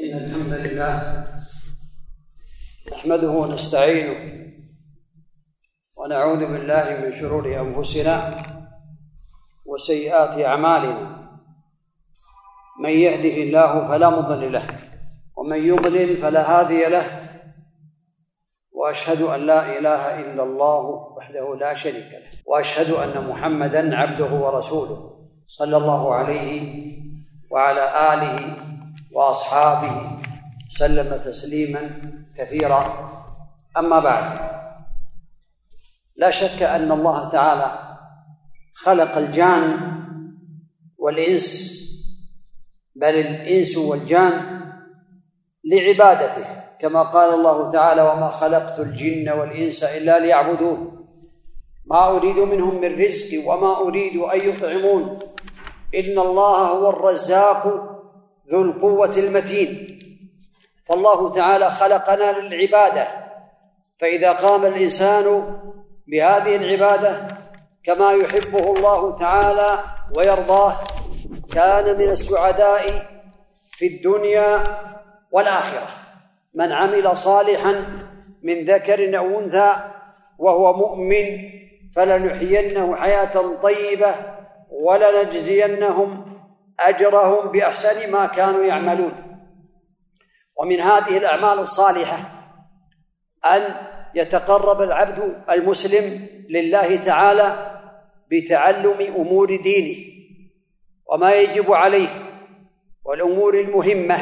إن الحمد لله نحمده ونستعينه ونعوذ بالله من شرور أنفسنا وسيئات أعمالنا. من يهده الله فلا مضل له ومن يضلل فلا هادي له، وأشهد أن لا إله إلا الله وحده لا شريك له، وأشهد أن محمدًا عبده ورسوله صلى الله عليه وعلى آله وأصحابه سلم تسليمًا كثيرا. أما بعد، لا شك أن الله تعالى خلق الجان والإنس، بل الإنس والجان لعبادته، كما قال الله تعالى: وما خلقت الجن والإنس إلا ليعبدون ما أريد منهم من رزق وما أريد أن يطعمون إن الله هو الرزاق ذو القوة المتين. فالله تعالى خلقنا للعبادة، فإذا قام الإنسان بهذه العبادة كما يحبه الله تعالى ويرضاه كان من السعداء في الدنيا والآخرة. من عمل صالحا من ذكر أو أنثى وهو مؤمن فلنحيينه حياة طيبة ولنجزينهم أجرهم بأحسن ما كانوا يعملون. ومن هذه الأعمال الصالحة أن يتقرب العبد المسلم لله تعالى بتعلم أمور دينه وما يجب عليه، والأمور المهمة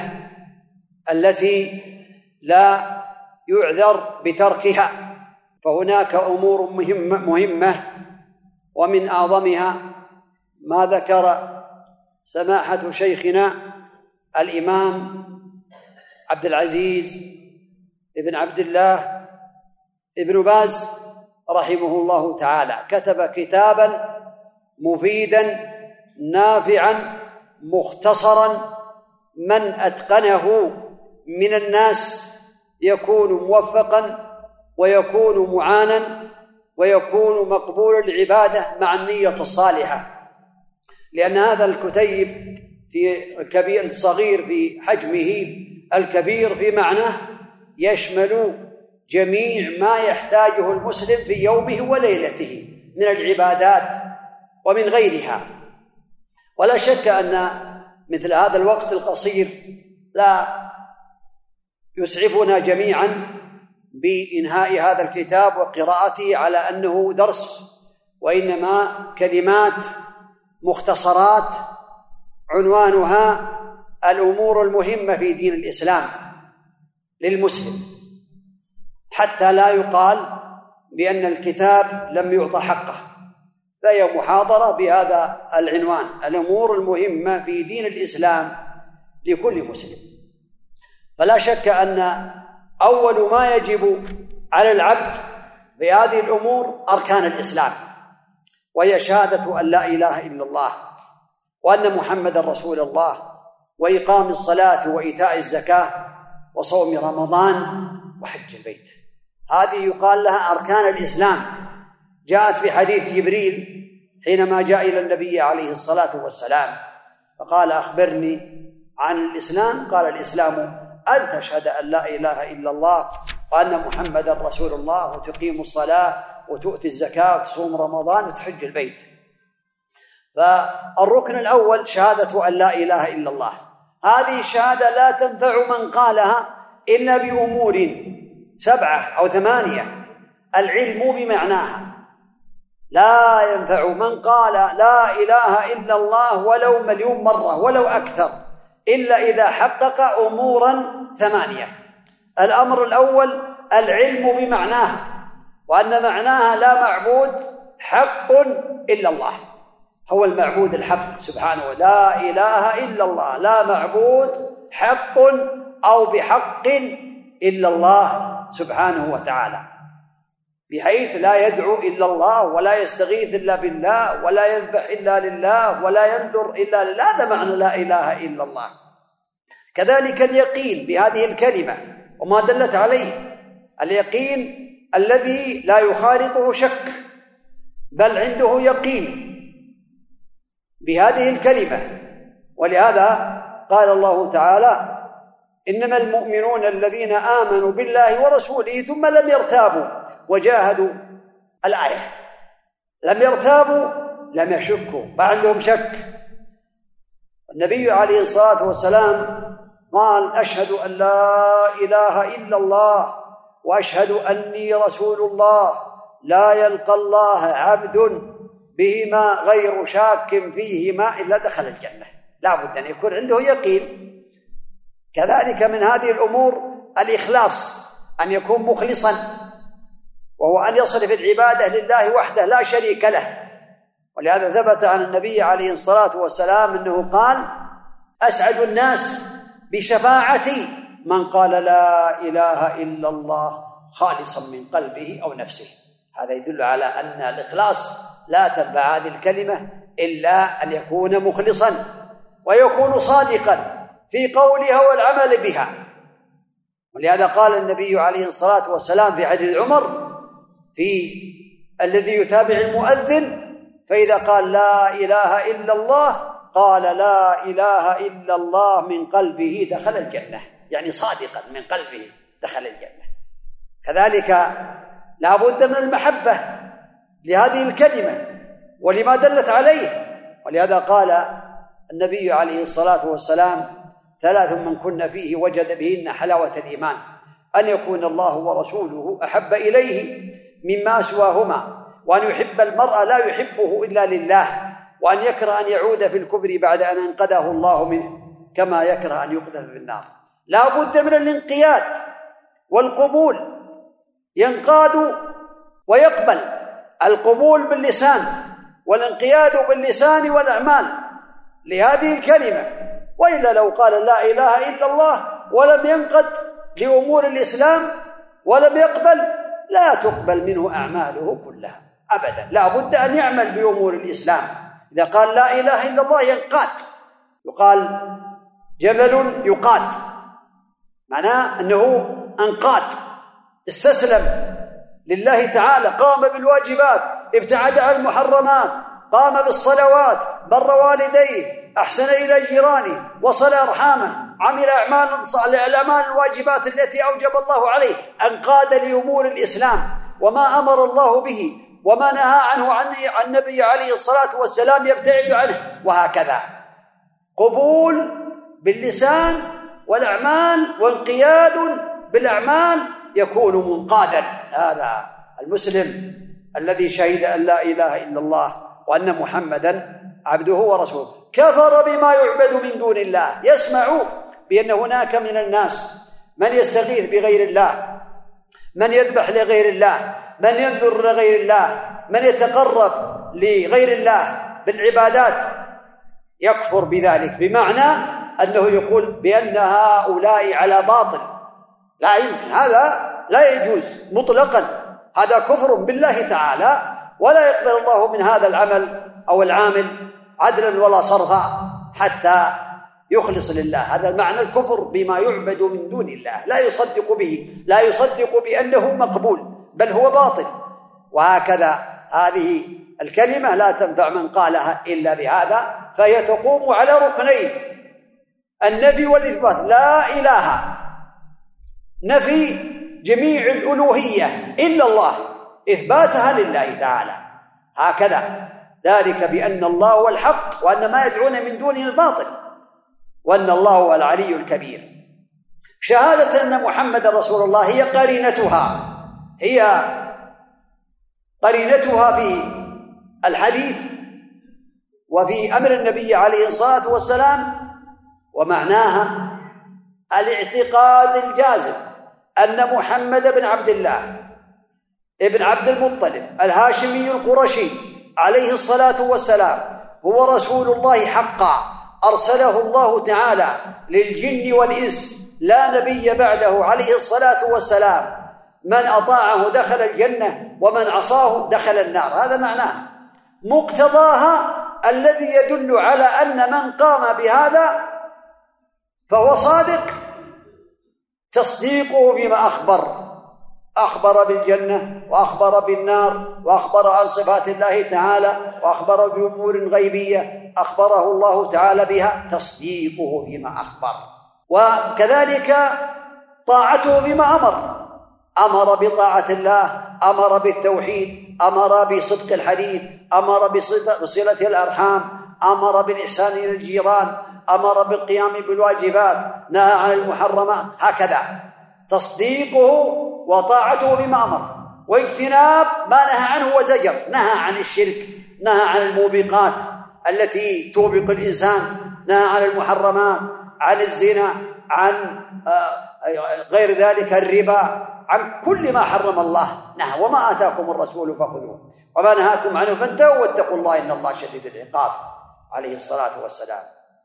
التي لا يعذر بتركها. فهناك أمور مهمة ومن أعظمها ما ذكر سماحة شيخنا الإمام عبد العزيز ابن عبد الله ابن باز رحمه الله تعالى. كتب كتابا مفيدا نافعا مختصرا، من أتقنه من الناس يكون موفقا ويكون معانا ويكون مقبول العبادة مع النية الصالحة. لأن هذا الكتيب في الكبير الصغير في حجمه، الكبير في معناه، يشمل جميع ما يحتاجه المسلم في يومه وليلته من العبادات ومن غيرها. ولا شك أن مثل هذا الوقت القصير لا يسعفنا جميعا بإنهاء هذا الكتاب وقراءته على أنه درس، وإنما كلمات مختصرات عنوانها الأمور المهمة في دين الإسلام للمسلم، حتى لا يقال بأن الكتاب لم يعطى حقه. فهي محاضرة بهذا العنوان: الأمور المهمة في دين الإسلام لكل مسلم. فلا شك أن أول ما يجب على العبد بهذه الأمور أركان الإسلام، وهي شهادة أن لا إله إلا الله وأن محمد رسول الله، وإقام الصلاة وإيتاء الزكاة وصوم رمضان وحج البيت. هذه يقال لها أركان الإسلام. جاءت في حديث جبريل حينما جاء إلى النبي عليه الصلاة والسلام فقال: أخبرني عن الإسلام. قال: الإسلام أن تشهد أن لا إله إلا الله وأن محمد رسول الله، وتقيم الصلاة وتؤتي الزكاة وتصوم رمضان وتحج البيت. فالركن الأول شهادة أن لا إله إلا الله. هذه الشهادة لا تنفع من قالها إلا بأمور 7 أو 8. العلم بمعناها، لا ينفع من قال لا إله إلا الله ولو 1,000,000 مرة ولو أكثر إلا إذا حقق أمورا 8. الأمر الأول العلم بمعناها، وأن معناها لا معبود حق إلا الله، هو المعبود الحق سبحانه. لا إله إلا الله، لا معبود حق أو بحق إلا الله سبحانه وتعالى، بحيث لا يدعو إلا الله ولا يستغيث إلا بالله ولا يذبح إلا لله ولا ينذر إلا لله. هذا معنى لا إله إلا الله. كذلك اليقين بهذه الكلمة وما دلت عليه، اليقين الذي لا يخالطه شك، بل عنده يقين بهذه الكلمة. ولهذا قال الله تعالى: إنما المؤمنون الذين آمنوا بالله ورسوله ثم لم يرتابوا وجاهدوا. الآية لم يرتابوا، لم يشكوا، ما عندهم شك. النبي عليه الصلاة والسلام قال: أشهد أن لا إله إلا الله وأشهد أني رسول الله، لا يلقى الله عبد بهما غير شاك فيهما إلا دخل الجنة. لا بد أن يكون عنده يقين. كذلك من هذه الأمور الإخلاص، أن يكون مخلصا، وهو أن يصرف العبادة لله وحده لا شريك له. ولهذا ثبت عن النبي عليه الصلاة والسلام أنه قال: أسعد الناس بشفاعتي من قال لا إله إلا الله خالصا من قلبه أو نفسه. هذا يدل على أن الإخلاص لا تنفع هذه الكلمة إلا أن يكون مخلصا ويكون صادقا في قولها والعمل بها. ولهذا قال النبي عليه الصلاة والسلام في حديث عمر في الذي يتابع المؤذن: فإذا قال لا إله إلا الله قال لا إله إلا الله من قلبه دخل الجنة، يعني صادقا من قلبه دخل الجنة. كذلك لا بد من المحبة لهذه الكلمة ولما دلت عليه. ولهذا قال النبي عليه الصلاة والسلام: 3 من كن فيه وجد بهن حلاوة الإيمان: أن يكون الله ورسوله أحب إليه مما سواهما، وأن يحب المرء لا يحبه إلا لله، وأن يكره أن يعود في الكفر بعد أن أنقذه الله منه، كما يكره أن يقذف في النار. لا بد من الانقياد والقبول، ينقاد ويقبل. القبول باللسان والانقياد باللسان والأعمال لهذه الكلمة. وإلا لو قال لا إله إلا الله ولم ينقد لأمور الإسلام ولم يقبل، لا تقبل منه أعماله كلها أبدا. لا بد أن يعمل بأمور الإسلام. إذا قال لا إله إلا الله ينقاد، يقال جبل يقاد، معناه أنه أنقاد، استسلم لله تعالى، قام بالواجبات، ابتعد عن المحرمات، قام بالصلوات، بر والديه، أحسن إلى جيرانه، وصل أرحامه، عمل الأعمال الواجبات التي أوجب الله عليه، أنقاد لأمور الإسلام وما أمر الله به وما نهى عنه عن النبي عليه الصلاة والسلام يبتعد عنه. وهكذا قبول باللسان والأعمال وانقياد بالأعمال يكون منقادا. هذا المسلم الذي شهد أن لا إله إلا الله وأن محمدا عبده ورسوله. كفر بما يعبد من دون الله. يسمع بأن هناك من الناس من يستغيث بغير الله، من يذبح لغير الله، من ينذر لغير الله، من يتقرب لغير الله بالعبادات، يكفر بذلك، بمعنى أنه يقول بأن هؤلاء على باطل. لا يمكن، هذا لا يجوز مطلقا، هذا كفر بالله تعالى، ولا يقبل الله من هذا العمل أو العامل عدلا ولا صرفا حتى يخلص لله. هذا معنى الكفر بما يعبد من دون الله، لا يصدق به، لا يصدق بأنه مقبول، بل هو باطل. وهكذا هذه الكلمة لا تنفع من قالها إلا بهذا، فهي تقوم على ركنين: النفي والإثبات. لا إله، نفي جميع الألوهية إلا الله، إثباتها لله تعالى. هكذا ذلك بأن الله هو الحق وأن ما يدعون من دونه الباطل، وأن الله هو العلي الكبير. شهادة أن محمد رسول الله هي قرينتها في الحديث وفي أمر النبي عليه الصلاة والسلام. ومعناها الاعتقاد الجازم أن محمد بن عبد الله ابن عبد المطلب الهاشمي القرشي عليه الصلاة والسلام هو رسول الله حقا، أرسله الله تعالى للجن والإنس، لا نبي بعده عليه الصلاة والسلام. من أطاعه دخل الجنة ومن عصاه دخل النار. هذا معناه. مقتضاها الذي يدل على أن من قام بهذا فهو صادق، تصديقه بما أخبر بالجنة وأخبر بالنار وأخبر عن صفات الله تعالى وأخبر بأمور غيبية أخبره الله تعالى بها، تصديقه بما أخبر. وكذلك طاعته بما أمر بطاعة الله، أمر بالتوحيد، أمر بصدق الحديث، أمر بصلة الأرحام، أمر بالإحسان إلى الجيران، أمر بالقيام بالواجبات، نهى عن المحرمات. هكذا تصديقه وطاعته بما أمر، واجتناب ما نهى عنه وزجر. نهى عن الشرك، نهى عن الموبقات التي توبق الإنسان، نهى عن المحرمات، عن الزنا، عن غير ذلك الربا، عن كل ما حرم الله نهى. وما آتاكم الرسول فخذوه وما نهاكم عنه فانتهوا واتقوا الله إن الله شديد العقاب عليه الصلاة والسلام.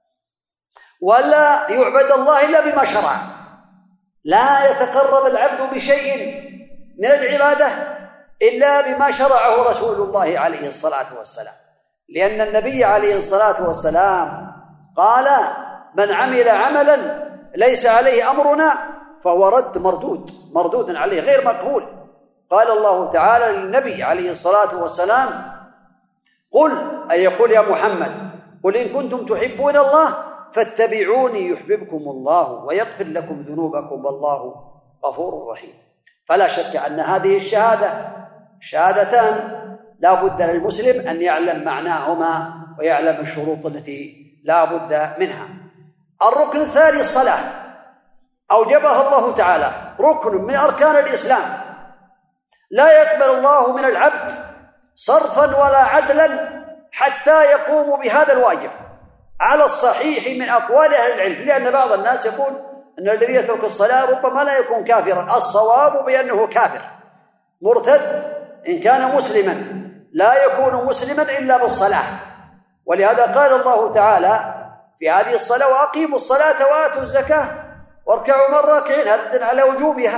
ولا يعبد الله إلا بما شرع، لا يتقرب العبد بشيء من العبادة إلا بما شرعه رسول الله عليه الصلاة والسلام، لأن النبي عليه الصلاة والسلام قال: من عمل عملا ليس عليه أمرنا فهو رد مردود عليه غير مقبول. قال الله تعالى للنبي عليه الصلاة والسلام: قل، أي يقول يا محمد، قل إن كنتم تحبون الله فاتبعوني يحببكم الله ويغفر لكم ذنوبكم والله غفور رحيم. فلا شك أن هذه شهادتان لا بد للمسلم أن يعلم معناهما ويعلم الشروط التي لا بد منها. الركن الثاني الصلاة، أوجبها الله تعالى، ركن من أركان الإسلام، لا يقبل الله من العبد صرفا ولا عدلا حتى يقوم بهذا الواجب على الصحيح من أقوال أهل العلم، لأن بعض الناس يقول أن الذي يترك الصلاة ربما لا يكون كافرا. الصواب بأنه كافر مرتد إن كان مسلما، لا يكون مسلما إلا بالصلاة. ولهذا قال الله تعالى في هذه الصلاة: وأقيموا الصلاة وآتوا الزكاة واركعوا مع الراكعين. هذا دليل على وجوبها،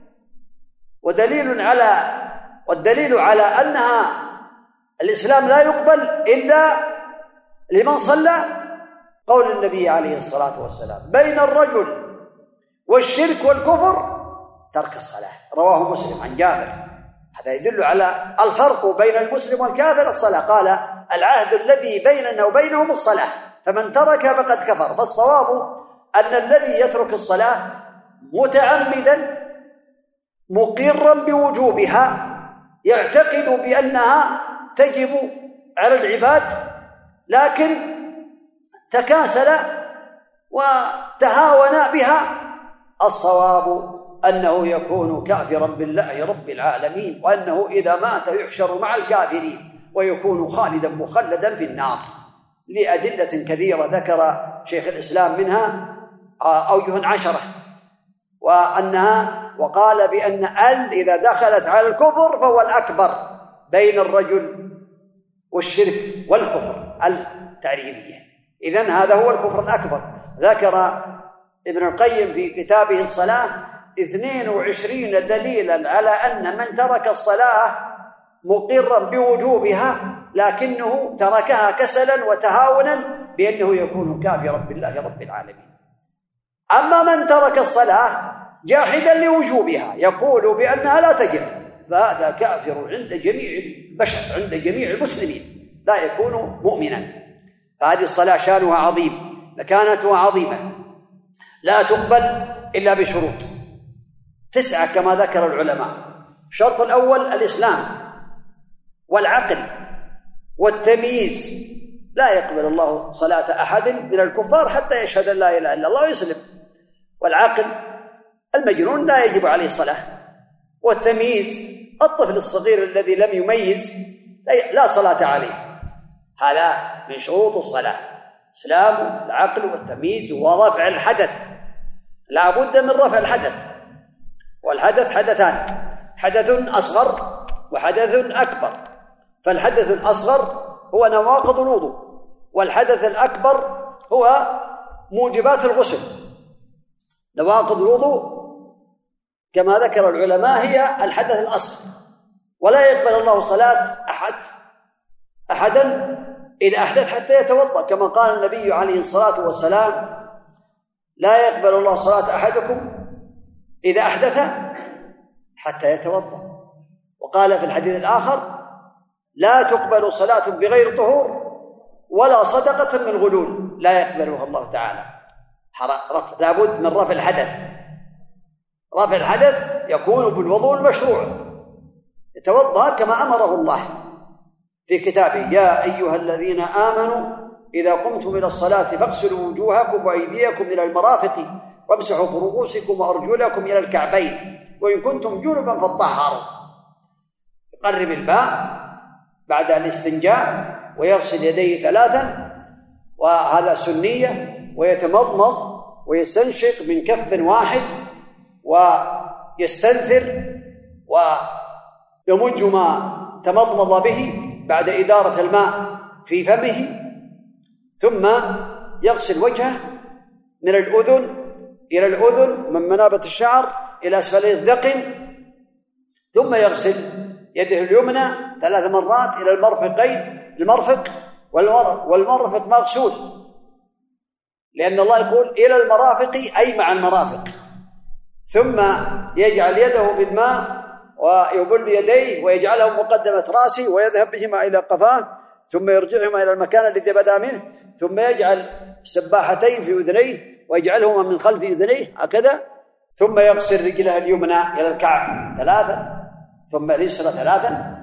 والدليل على أنها الإسلام لا يقبل إلا لمن صلى قول النبي عليه الصلاة والسلام: بين الرجل والشرك والكفر ترك الصلاة. رواه مسلم عن جابر. هذا يدل على الفرق بين المسلم والكافر الصلاة. قال: العهد الذي بيننا وبينهم الصلاة، فمن ترك فقد كفر. فالصواب أن الذي يترك الصلاة متعمدا مقرا بوجوبها، يعتقد بأنها تجب على العباد، لكن تكاسل وتهاون بها، الصواب أنه يكون كافرا بالله رب العالمين، وأنه إذا مات يحشر مع الكافرين ويكون خالدا مخلدا في النار، لأدلة كثيرة ذكر شيخ الإسلام منها أوجه 10، وقال بأن إذا دخلت على الكفر فهو الأكبر بين الرجل والشرك والكفر التعريبية. إذن هذا هو الكفر الأكبر. ذكر ابن القيم في كتابه الصلاة 22 دليلا على أن من ترك الصلاة مقرا بوجوبها لكنه تركها كسلا وتهاونا بأنه يكون كافرا بالله رب العالمين. أما من ترك الصلاة جاحدا لوجوبها يقول بأنها لا تجب، فهذا كافر عند جميع البشر، عند جميع المسلمين، لا يكون مؤمنا. فهذه الصلاة شانها عظيم، مكانتها عظيمة، لا تقبل إلا بشروط 9 كما ذكر العلماء. الشرط الأول الإسلام والعقل والتمييز، لا يقبل الله صلاة أحد من الكفار حتى يشهد أن لا إله إلا الله ويسلم. والعقل، المجنون لا يجب عليه صلاة. والتمييز، الطفل الصغير الذي لم يميز لا صلاة عليه. هذا من شروط الصلاة: الإسلام والعقل والتمييز ورفع الحدث. لا بد من رفع الحدث، والحدث حدثان: حدث أصغر وحدث أكبر. فالحدث الأصغر هو نواقض الوضوء، والحدث الأكبر هو موجبات الغسل. نواقض الوضوء كما ذكر العلماء هي الحدث الأصغر، ولا يقبل الله صلاة أحدا إذا أحدث حتى يتوضأ، كما قال النبي عليه الصلاة والسلام: لا يقبل الله صلاة أحدكم إذا أحدث حتى يتوضأ. وقال في الحديث الآخر: لا تقبل صلاة بغير طهور ولا صدقة من غلول، لا يقبلها الله تعالى. لابد من رفع الحدث. رفع الحدث يكون بالوضوء المشروع، يتوضأ كما أمره الله في كتابه: يا أيها الذين آمنوا إذا قمتم إلى الصلاة فاغسلوا وجوهكم وأيديكم إلى المرافق وامسحوا برؤوسكم وأرجلكم إلى الكعبين وإن كنتم جنبا فاطهروا. يقرب الماء بعد الاستنجاء ويغسل يديه 3، وهذا سنية، ويتمضمض ويستنشق من كف واحد ويستنثر ويمج ما تمضمض به بعد إدارة الماء في فمه، ثم يغسل وجهه من الأذن إلى الأذن، من منابت الشعر إلى أسفل الذقن، ثم يغسل يده اليمنى 3 مرات إلى المرفق والمرفق مغسول، لأن الله يقول إلى المرافق أي مع المرافق. ثم يجعل يده بالماء ويبل يديه ويجعلهم مقدمة رأسه ويذهب بهما إلى قفاه، ثم يرجعهما إلى المكان الذي بدأ منه، ثم يجعل السباحتين في أذنيه ويجعلهما من خلف أذنيه هكذا، ثم يغسل رجله اليمنى إلى الكعب 3، ثم اليسرى 3.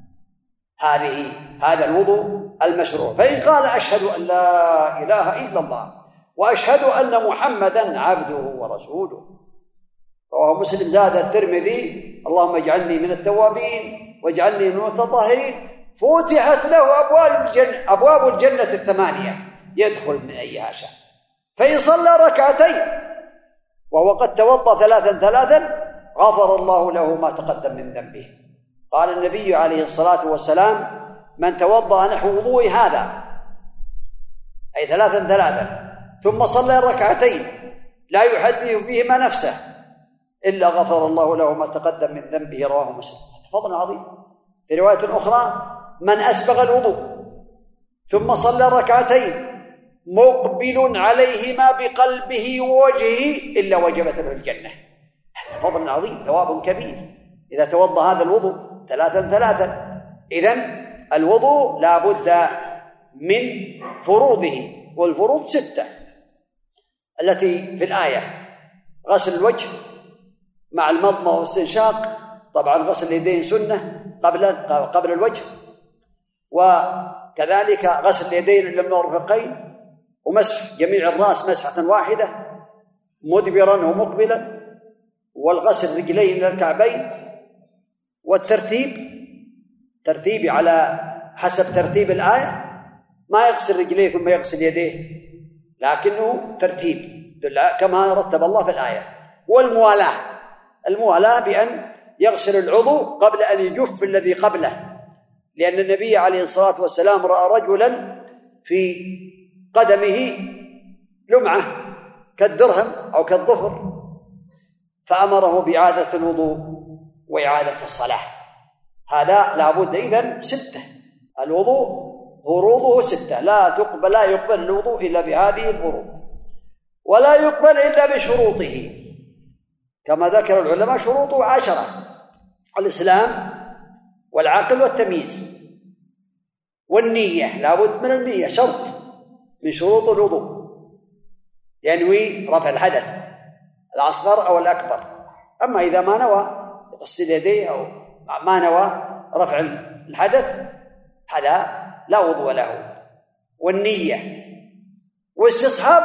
هذا الوضوء المشروع. فإن قال أشهد أن لا إله إلا الله وأشهد أن محمدا عبده ورسوله، رواه مسلم. زاد الترمذي: اللهم اجعلني من التوابين واجعلني من المتطهرين، فتحت له أبواب الجنة 8 يدخل من أيها شاء. فإن صلى ركعتين وهو قد توضأ 3 غفر الله له ما تقدم من ذنبه. قال النبي عليه الصلاة والسلام: من توضأ نحو وضوء هذا، أي 3 ثم صلى ركعتين لا يحدث فيهما نفسه إلا غفر الله له ما تقدم من ذنبه. رواه مسلم. فضل عظيم. في رواية أخرى: من أسبغ الوضوء ثم صلى ركعتين مقبل عليهما بقلبه ووجهه إلا وجبت له الجنة. هذا فضل عظيم، ثواب كبير إذا توضأ هذا الوضوء 3. إذن الوضوء لا بد من فروضه، والفروض 6 التي في الآية: غسل الوجه مع المضمضة والاستنشاق، طبعا غسل اليدين سنة قبل الوجه، وكذلك غسل اليدين إلى المرفقين، ومسح جميع الرأس مسحة واحدة مدبرا ومقبلا، والغسل الرجلين إلى الكعبين، والترتيب على حسب ترتيب الآية، ما يغسل رجليه ثم يغسل يديه، لكنه ترتيب كما رتب الله في الآية. والموالاة بأن يغسل العضو قبل أن يجف الذي قبله، لأن النبي عليه الصلاة والسلام رأى رجلا في قدمه لمعة كالدرهم أو كالظفر، فأمره بإعادة الوضوء وإعادة الصلاة. هذا لابد. إذن 6. الوضوء فروضه 6، لا يقبل الوضوء إلا بهذه الفروض، ولا يقبل إلا بشروطه كما ذكر العلماء. شروطه 10: الإسلام والعقل والتمييز والنية. لابد من النية، شرط من شروط الوضوء، ينوي رفع الحدث الأصغر أو الأكبر. أما إذا ما نوى غسل يديه أو ما نوى رفع الحدث هذا لا وضوء له. والنية واستصحاب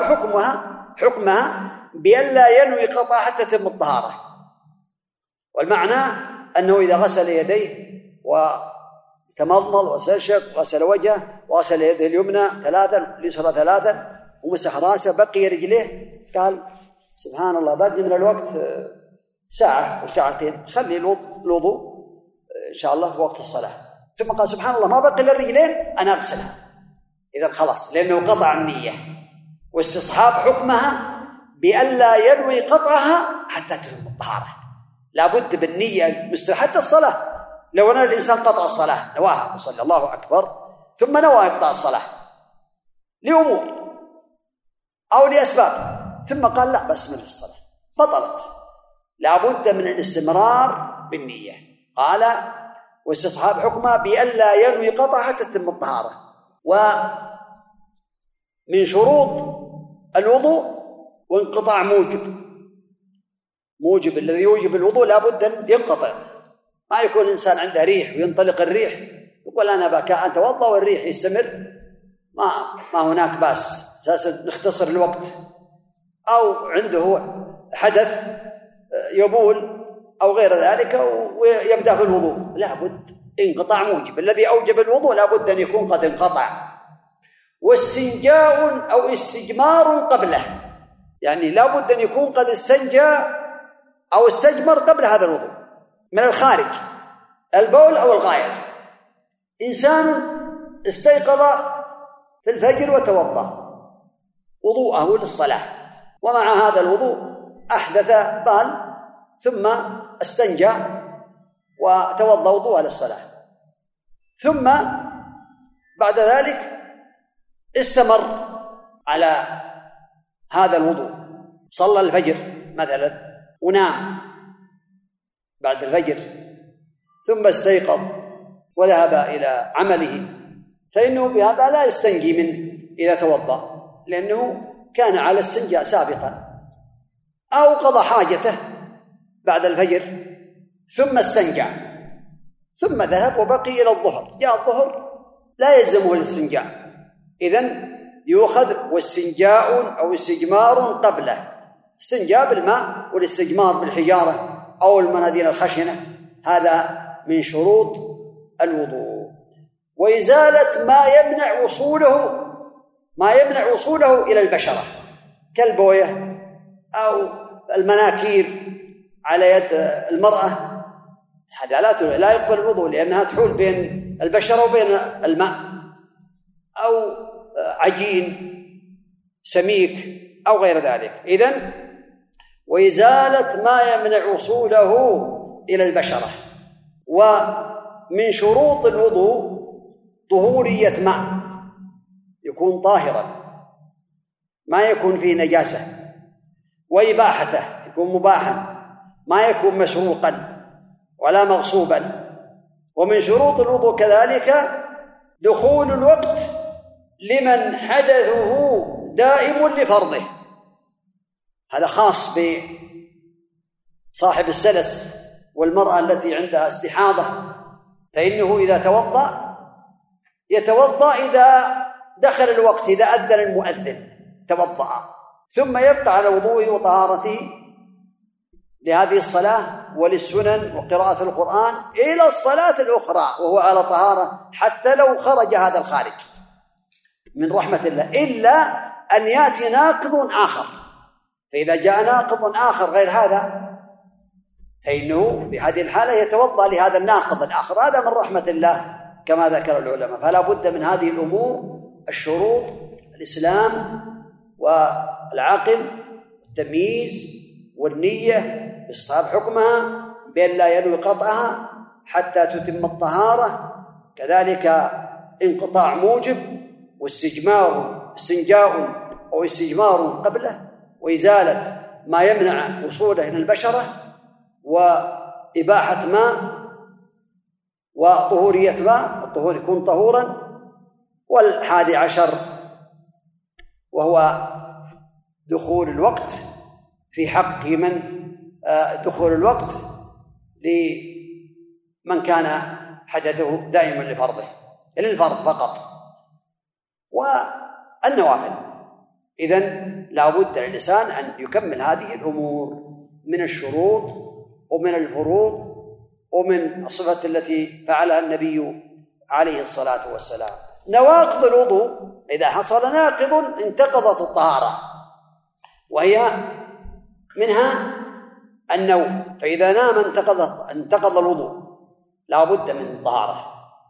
حكمها بألا ينوي قطع حتى تتم الطهارة. والمعنى أنه إذا غسل يديه وتمضمض واستنشق وغسل وجهه وغسل يده اليمنى 3 اليسرى 3 ومسح راسه، بقي رجليه، قال سبحان الله باقي من الوقت ساعة وساعتين، خلي الوضوء إن شاء الله في وقت الصلاة. ثم قال سبحان الله ما بقي إلا الرجلين أنا أغسلها. إذا خلاص، لأنه قطع النية. واستصحاب حكمها بألا ينوي قطعها حتى تتم الطهارة. لابد بالنية حتى الصلاة. لو أن الإنسان قطع الصلاة نواها وصلى الله أكبر ثم نوى يقطع الصلاة لأمور أو لأسباب ثم قال لا بس من الصلاة بطلت، لابد من الاستمرار بالنية. قال واستصحاب حكمها بألا ينوي قطع حتى تتم الطهارة. ومن شروط الوضوء وانقطاع موجب الذي يوجب الوضوء لا بد أن ينقطع. ما يكون الإنسان عنده ريح وينطلق الريح يقول أنا بكاء أتوضأ والريح يستمر، ما هناك بأس، أساسا نختصر الوقت. أو عنده حدث يبول أو غير ذلك ويبدأ في الوضوء، لا بد انقطاع موجب، الذي أوجب الوضوء لا بد أن يكون قد انقطع. واستنجاء أو استجمار قبله، يعني لا بد أن يكون قد استنجى أو استجمر قبل هذا الوضوء من الخارج، البول أو الغائط. إنسان استيقظ في الفجر وتوضأ وضوءه للصلاة، ومع هذا الوضوء أحدث بال ثم استنجى وتوضأ وضوءه للصلاة، ثم بعد ذلك استمر على هذا الوضوء، صلى الفجر مثلا ونام بعد الفجر ثم استيقظ وذهب إلى عمله، فإنه بهذا لا يستنجي منه إذا توضأ، لأنه كان على استنجاء سابقا. أو قضى حاجته بعد الفجر ثم استنجى ثم ذهب وبقي إلى الظهر، جاء الظهر لا يلزمه الاستنجاء، إذن يؤخذ واستنجاء أو استجمار قبله، استنجاء بالماء والاستجمار بالحجارة أو المناديل الخشنة، هذا من شروط الوضوء. وإزالة ما يمنع وصوله إلى البشرة كالبوية أو المناكير على يد المرأة، هذا لا يقبل الوضوء لأنها تحول بين البشرة وبين الماء، أو عجين سميك أو غير ذلك. إذن وإزالة ما يمنع وصوله إلى البشرة. ومن شروط الوضوء طهورية ماء، يكون طاهرا ما يكون فيه نجاسة، وإباحته يكون مباحا ما يكون مسروقا ولا مغصوبا. ومن شروط الوضوء كذلك دخول الوقت لمن حدثه دائم لفرضه، هذا خاص بصاحب السلس والمرأة التي عندها استحاضة، فإنه إذا يتوضأ إذا دخل الوقت، إذا أذن المؤذن توضأ، ثم يبقى على وضوءه وطهارته لهذه الصلاة وللسنن وقراءة القرآن إلى الصلاة الأخرى وهو على طهارة، حتى لو خرج هذا الخارج من رحمة الله، إلا أن يأتي ناقض آخر. فإذا جاء ناقض آخر غير هذا فإنه في هذه الحالة يتوضأ لهذا الناقض الآخر، هذا من رحمة الله كما ذكر العلماء. فلا بد من هذه الأمور الشروط: الإسلام والعقل والتمييز والنية باستصحاب حكمها بأن لا ينوي قطعها حتى تتم الطهارة، كذلك انقطاع موجب، استنجاء أو استجمار قبله، وإزالة ما يمنع وصوله إلى البشرة، وإباحة ماء وطهورية ماء، الطهور يكون طهورا. 11 وهو دخول الوقت في حق دخول الوقت لمن كان حدثه دائما لفرضه، للفرض فقط والنوافل. إذن لا بد للإنسان أن يكمل هذه الأمور من الشروط ومن الفروض ومن الصفة التي فعلها النبي عليه الصلاة والسلام. نواقض الوضوء: إذا حصل ناقض انتقضت الطهارة، وهي منها النوم، فإذا نام انتقض الوضوء، لا بد من الطهارة.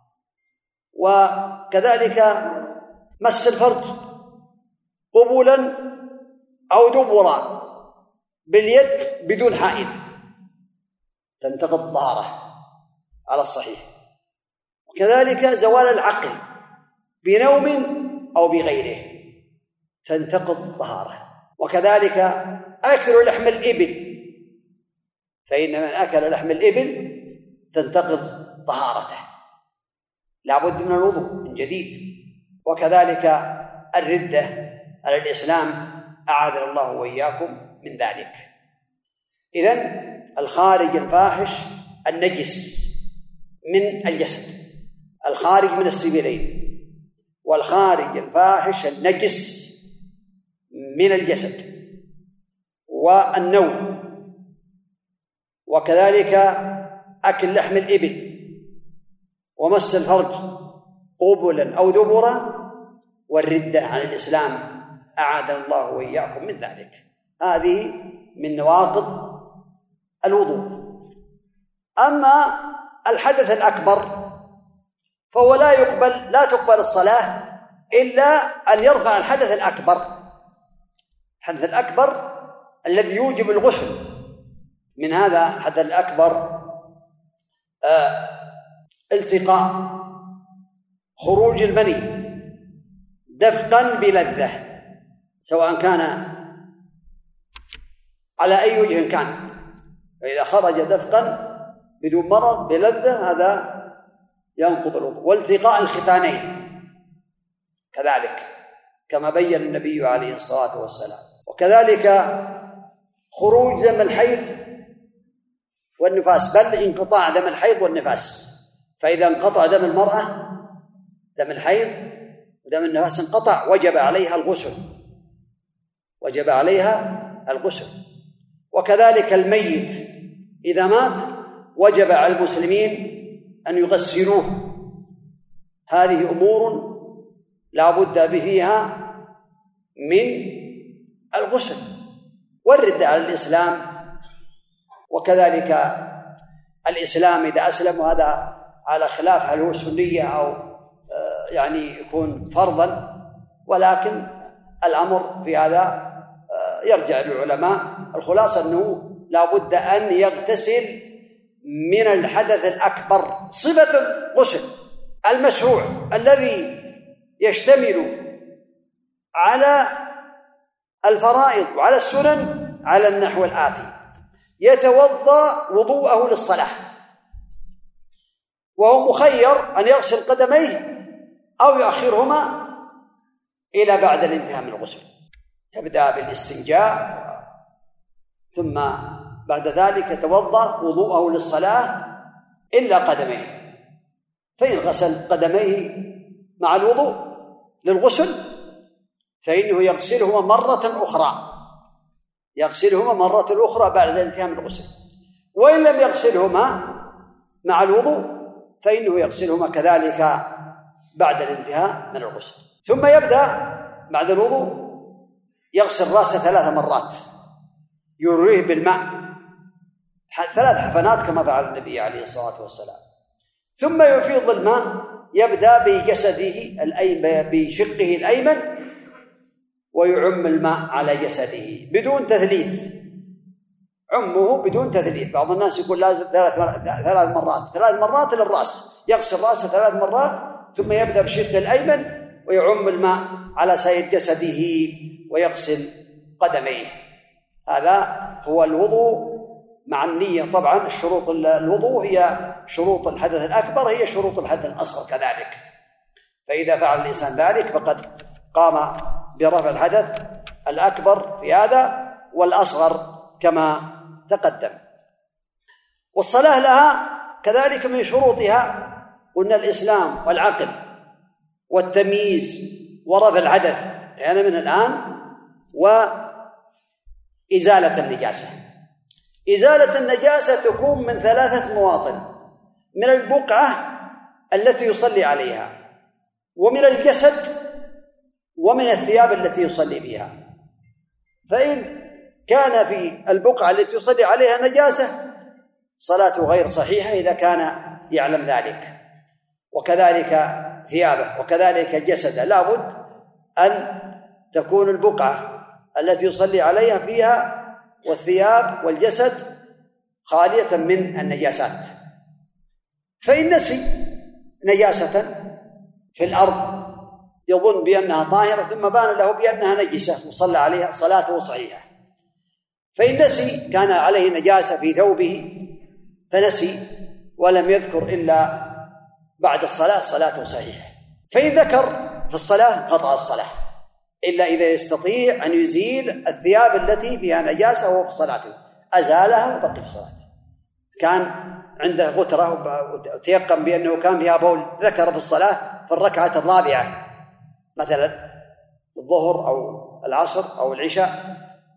وكذلك مس الفرج قبولا أو دبرا باليد بدون حائل تنتقض الطهارة على الصحيح. وكذلك زوال العقل بنوم أو بغيره تنتقض الطهارة. وكذلك أكل لحم الإبل، فإن من أكل لحم الإبل تنتقض طهارته، لا بد من الوضوء من جديد. وكذلك الردة على الإسلام أعاذنا الله وإياكم من ذلك. إذن الخارج الفاحش النجس من الجسد، الخارج من السبيلين، والخارج الفاحش النجس من الجسد، والنوم، وكذلك أكل لحم الإبل، ومس الفرج قبلا أو دبرا، والردة عن الإسلام أعاذنا الله وإياكم من ذلك. هذه من نواقض الوضوء. أما الحدث الأكبر فهو لا تقبل الصلاة إلا أن يرفع الحدث الأكبر. الحدث الأكبر الذي يوجب الغسل، من هذا الحدث الأكبر التقاء، خروج المني دفقا بلذة، سواء كان على أي وجه كان، فإذا خرج دفقا بدون مرض بلذة هذا ينقض الوضوء. والتقاء الختانين كذلك كما بين النبي عليه الصلاة والسلام. وكذلك خروج دم الحيض والنفاس، بل انقطاع دم الحيض والنفاس. فإذا انقطع دم المرأة، دم الحيض ودم النفاس انقطع، وجب عليها الغسل. وكذلك الميت إذا مات وجب على المسلمين أن يغسلوه. هذه أمور لا بد فيها من الغسل. والردة على الإسلام، وكذلك الإسلام إذا أسلم، وهذا على خلاف هل هو سنية أو يعني يكون فرضا، ولكن الأمر في هذا يرجع للعلماء. الخلاصة أنه لا بد أن يغتسل من الحدث الأكبر. صفة الغسل المشروع الذي يشتمل على الفرائض وعلى السنن على النحو الآتي: يتوضأ وضوءه للصلاة، وهو مخير أن يغسل قدميه أو يؤخرهما إلى بعد الانتهاء من الغسل. يبدأ بالاستنجاء، ثم بعد ذلك يتوضأ وضوءه للصلاة إلا قدميه، فإن غسل قدميه مع الوضوء للغسل فإنه يغسلهما مرة أخرى بعد الانتهاء من الغسل. وإن لم يغسلهما مع الوضوء فإنه يغسلهما كذلك بعد الانتهاء من الغسل. ثم يبدأ بعد الوضوء يغسل رأسه 3 مرات، يرويه بالماء 3 حفنات كما فعل النبي عليه الصلاة والسلام. ثم يفيض الماء، يبدأ بجسده بشقه الأيمن، ويعم الماء على جسده بدون تثليث، عمه بدون تثليث. بعض الناس يقول لازم 3 مرات للرأس، يغسل رأسه 3 مرات، ثم يبدأ بشق الأيمن ويعم الماء على سائر جسده ويغسل قدميه. هذا هو الوضوء مع النية. طبعا شروط الوضوء هي شروط الحدث الأكبر، هي شروط الحدث الأصغر كذلك. فإذا فعل الإنسان ذلك فقد قام برفع الحدث الأكبر في هذا، والأصغر كما تقدم. والصلاة لها كذلك من شروطها قلنا الإسلام والعقل والتمييز ورفع الحدث يعني من الآن، وإزالة النجاسة. إزالة النجاسة تكون من 3 مواطن: من البقعة التي يصلي عليها، ومن الجسد، ومن الثياب التي يصلي بها. فإن كان في البقعة التي يصلي عليها نجاسة صلاته غير صحيحة إذا كان يعلم ذلك، وكذلك ثيابه، وكذلك جسده. لابد أن تكون البقعة التي يصلي عليها فيها والثياب والجسد خالية من النجاسات. فإن نسي نجاسة في الأرض يظن بأنها طاهرة ثم بان له بأنها نجسة وصلى عليها صلاته صحيحة. فإن نسي كان عليه نجاسة في ثوبه فنسي ولم يذكر إلا بعد الصلاة صلاته صحيحة. فإن ذكر في الصلاة قطع الصلاة إلا إذا يستطيع أن يزيل الثياب التي فيها نجاسة وهو في صلاته، أزالها وبقي في صلاته. كان عنده غترة وتيقن بأنه كان فيها بول، ذكر في الصلاة في الركعة الرابعة مثلا الظهر أو العصر أو العشاء،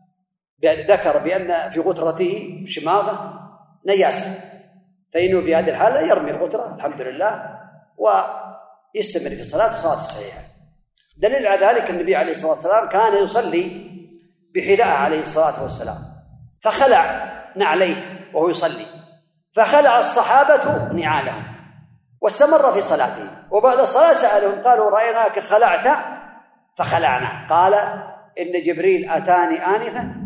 ذكر بأن في غترته شماغة نجاسة، فإنه في هذه الحالة يرمي الغترة الحمد لله ويستمر في الصلاة صحيحة. دليل على ذلك النبي عليه الصلاة والسلام كان يصلي بحذاء عليه الصلاة والسلام، فخلع نعليه وهو يصلي، فخلع الصحابة نعالهم واستمر في صلاته. وبعد الصلاة سألهم قالوا رأيناك خلعت فخلعنا. قال إن جبريل أتاني آنفا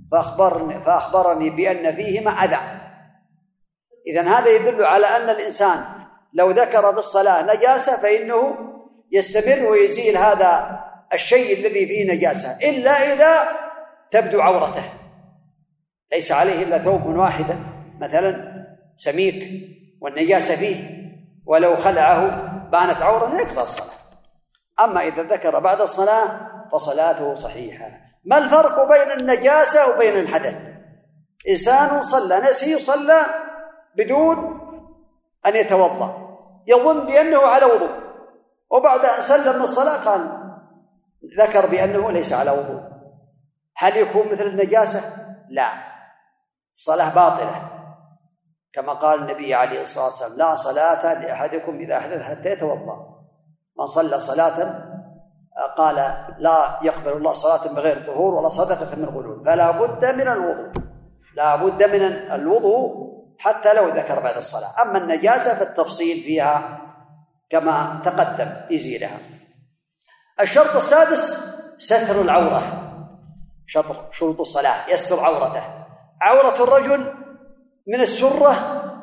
فأخبرني بأن فيهما أذى. إذن هذا يدل على أن الإنسان لو ذكر بالصلاة نجاسة فإنه يستمر ويزيل هذا الشيء الذي فيه نجاسة، إلا إذا تبدو عورته، ليس عليه إلا ثوب واحد مثلا سميك والنجاسة فيه، ولو خلعه بانت عورته يقضى الصلاة. أما إذا ذكر بعد الصلاة فصلاته صحيحة. ما الفرق بين النجاسة وبين الحدث؟ إنسان صلى نسي صلى بدون أن يتوضأ، يظن بأنه على وضوء، وبعد أن سلم من الصلاة قال ذكر بأنه ليس على وضوء، هل يكون مثل النجاسة؟ لا، الصلاة باطلة، كما قال النبي عليه الصلاة والسلام لا صلاة لأحدكم إذا أحدث حتى يتوضأ. من صلى صلاة قال لا يقبل الله صلاة بغير طهور ولا صدقة من غلول، فلا بد من الوضوء، لا بد من الوضوء حتى لو ذكر بعد الصلاة. أما النجاسة فالتفصيل فيها كما تقدم يزيلها. الشرط السادس ستر العورة، شروط الصلاة يستر عورته. عورة الرجل من السرة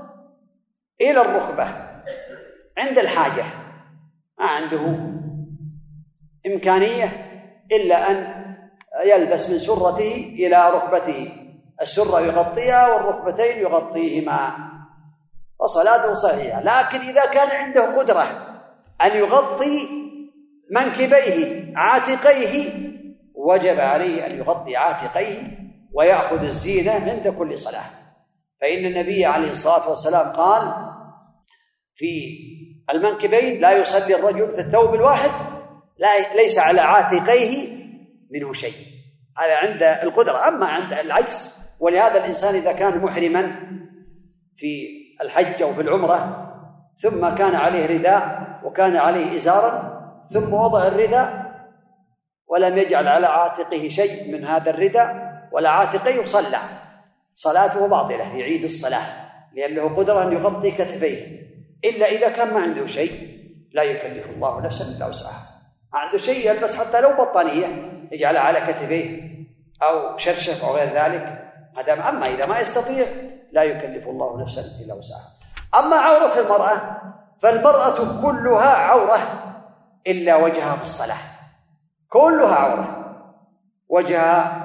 إلى الركبة عند الحاجة، ما عنده إمكانية إلا أن يلبس من سرته إلى ركبته، السرة يغطيها والركبتين يغطيهما، وصلاته صحيحة. لكن إذا كان عنده قدرة أن يغطي منكبيه عاتقيه وجب عليه أن يغطي عاتقيه ويأخذ الزينة عند كل صلاة، فإن النبي عليه الصلاة والسلام قال في المنكبين لا يصلي الرجل في الثوب الواحد ليس على عاتقيه منه شيء، هذا عند القدرة. أما عند العجز، ولهذا الإنسان إذا كان محرما في الحج أو في العمرة ثم كان عليه رداء وكان عليه إزارا ثم وضع الرداء ولم يجعل على عاتقه شيء من هذا الرداء ولا عاتقيه، صلى صلاته باطلة، يعيد الصلاة لأنه قدر أن يغطي كتفيه، إلا إذا كان ما عنده شيء لا يكلف الله نفسا إلا وسعها، ما عنده شيء يلبس حتى لو بطانية يجعلها على كتفيه أو شرشف أو غير ذلك. أما إذا ما يستطيع لا يكلف الله نفسا إلا وسعها. أما عورة المرأة فالمرأة كلها عورة إلا وجهها في الصلاة، كلها عورة، وجهها،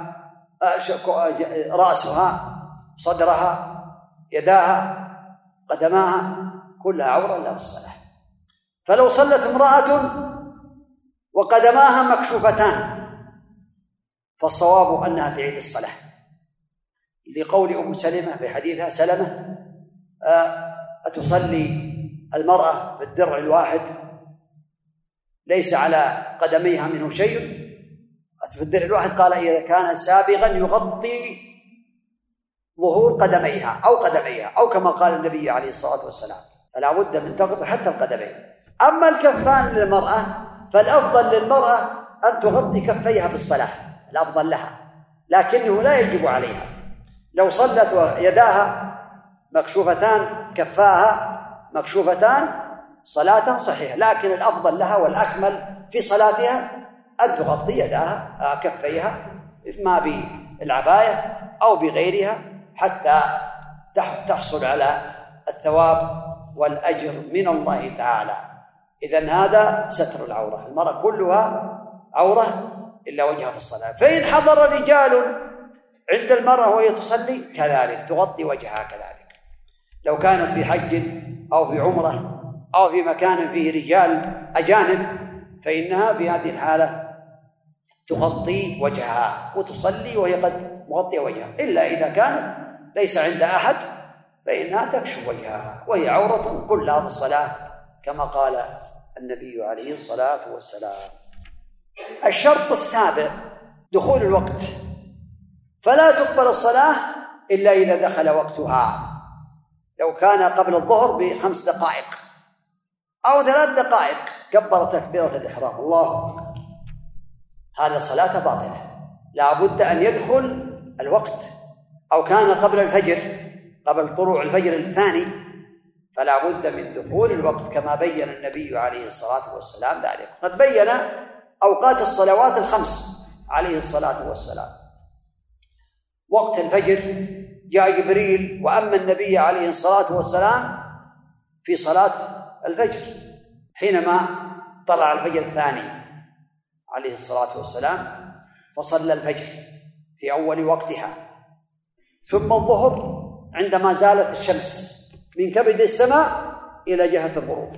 رأسها، صدرها، يداها، قدماها، كلها عورة إلا في الصلاة. فلو صلت امرأة وقدماها مكشوفتان فالصواب أنها تعيد الصلاة، لقول أم سلمة في حديثها سلمة أتصلي المرأة بالدرع الواحد ليس على قدميها منه شيء؟ في الدرع الواحد قال إذا كان سابغا يغطي ظهور قدميها أو كما قال النبي عليه الصلاة والسلام، فلا بد من تغطي حتى القدمين. أما الكفان للمرأة فالأفضل للمرأة أن تغطي كفيها بالصلاة، الأفضل لها، لكنه لا يجب عليها. لو صلت ويداها مكشوفتان كفاها مكشوفتان صلاة صحيحة، لكن الأفضل لها والأكمل في صلاتها أن تغطي يداها كفيها إما بالعباية أو بغيرها حتى تحصل على الثواب والأجر من الله تعالى. إذن هذا ستر العورة، المرأة كلها عورة إلا وجهها في الصلاة. فإن حضر رجال عند المرأة وهي تصلي كذلك تغطي وجهها كذلك، لو كانت في حج أو في عمرة أو في مكان فيه رجال أجانب فإنها في هذه الحالة تغطي وجهها وتصلي وهي قد مغطية وجهها، إلا إذا كانت ليس عند أحد فإنها تكشف وجهها وهي عورة كلها في الصلاة كما قال النبي عليه الصلاة والسلام. الشرط السابع دخول الوقت، فلا تقبل الصلاة إلا إذا دخل وقتها. لو كان قبل الظهر ب5 دقائق أو 3 دقائق كبر تكبيرة الإحرام الله أكبر، هذا صلاة باطلة، لا بد أن يدخل الوقت. أو كان قبل الفجر، قبل طلوع الفجر الثاني، فلا بد من دخول الوقت كما بين النبي عليه الصلاة والسلام ذلك. قد بين أوقات الصلوات ال5 عليه الصلاة والسلام. وقت الفجر جاء جبريل وأما النبي عليه الصلاة والسلام في صلاة الفجر حينما طلع الفجر الثاني عليه الصلاة والسلام، فصلى الفجر في أول وقتها، ثم الظهر عندما زالت الشمس من كبد السماء إلى جهة الغروب،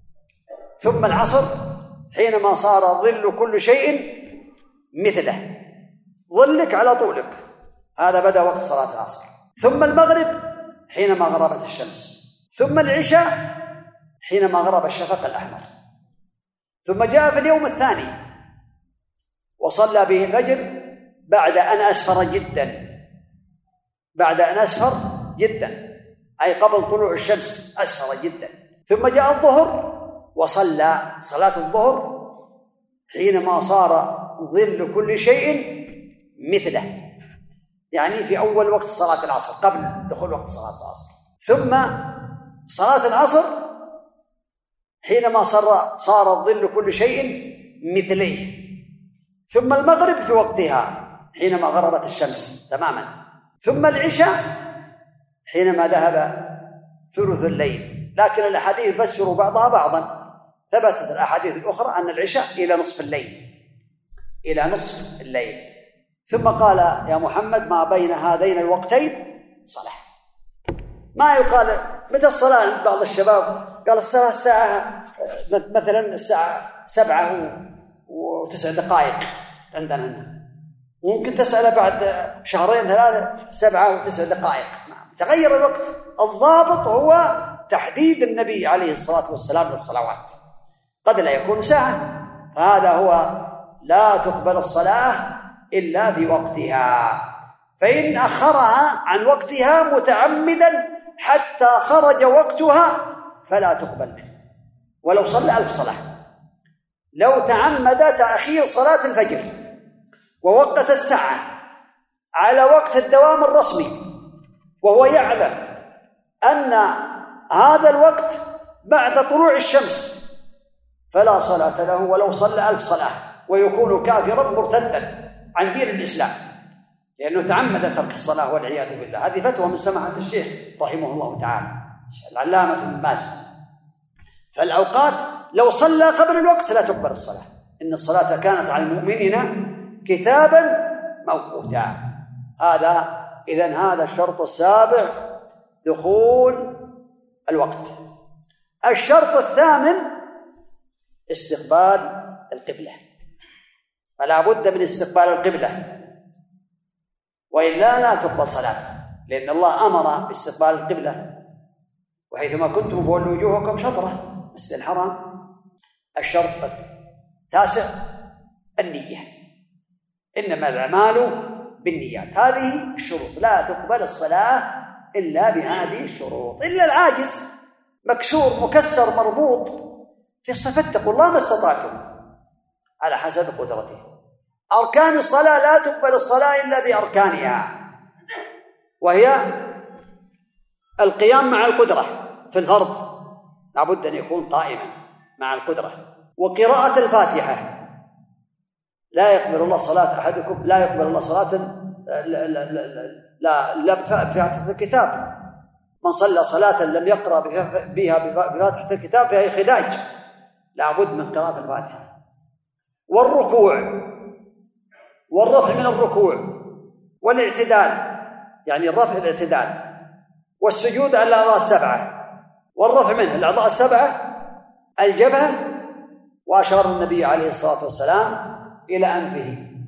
ثم العصر حينما صار ظل كل شيء مثله، ظلك على طولك، هذا بدأ وقت صلاة العصر. ثم المغرب حينما غربت الشمس، ثم العشاء حينما غرب الشفق الأحمر، ثم جاء في اليوم الثاني وصلى به الفجر بعد أن أسفر جدا، بعد أن أسفر جدا أي قبل طلوع الشمس أسفر جدا. ثم جاء الظهر وصلى صلاة الظهر حينما صار ظل كل شيء مثله، يعني في أول وقت صلاة العصر قبل دخول وقت صلاة العصر. ثم صلاة العصر حينما صار الظل كل شيء مثليه. ثم المغرب في وقتها حينما غربت الشمس تماما. ثم العشاء حينما ذهب ثلث الليل، لكن الأحاديث تفسر بعضها بعضا. ثبتت الأحاديث الأخرى أن العشاء إلى نصف الليل، إلى نصف الليل. ثم قال يا محمد ما بين هذين الوقتين صلاة. ما يقال متى الصلاة؟ بعض الشباب قال الصلاة الساعة مثلا الساعة 7:09 عندنا هنا، ممكن تسأل بعد 2-3 7:09. تغير الوقت. الضابط هو تحديد النبي عليه الصلاة والسلام للصلوات، قد لا يكون ساعة، فهذا هو لا تقبل الصلاة إلا في وقتها. فإن أخرها عن وقتها متعمدا حتى خرج وقتها فلا تقبل منه ولو صلى 1000 صلاة. لو تعمد تأخير صلاة الفجر ووقت الساعة على وقت الدوام الرسمي وهو يعلم أن هذا الوقت بعد طلوع الشمس فلا صلاة له ولو صلى 1000 صلاة، ويكون كافرا مرتدا عن دين الإسلام لأنه تعمد ترك الصلاة والعياذ بالله. هذه فتوى من سماحة الشيخ رحمه الله تعالى العلامة ابن باز. فالأوقات لو صلى قبل الوقت لا تقبل الصلاة، إن الصلاة كانت على المؤمنين كتابا موقوتا. إذن هذا الشرط السابع دخول الوقت. الشرط الثامن استقبال القبلة، فلا بد من استقبال القبلة وإلا لا تقبل صلاة، لأن الله أمر باستقبال القبلة وحيثما كنتم فولوا وجوهكم شطرة مسجد الحرام. الشرط التاسع النية، إنما الأعمال بالنيات. هذه الشروط، لا تقبل الصلاة إلا بهذه الشروط. إلا العاجز مكسور مكسر مربوط فاتقوا الله ما استطعتم على حسب قدرته. أركان الصلاة لا تقبل الصلاة إلا بأركانها، وهي القيام مع القدرة في الفرض، لابد أن يكون قائما مع القدرة، وقراءة الفاتحة. لا يقبل الله صلاة أحدكم، لا يقبل الله صلاة لا بفاتحة الكتاب. من صلى صلاة لم يقرأ بها بفاتحة الكتاب فهي خداج، لابد من قراءة الفاتحة. والركوع والرفع من الركوع، والاعتدال يعني الرفع الاعتدال، والسجود على الأعضاء السبعة، والرفع منه الأعضاء السبعة الجبهة، وأشار النبي عليه الصلاة والسلام إلى أنفه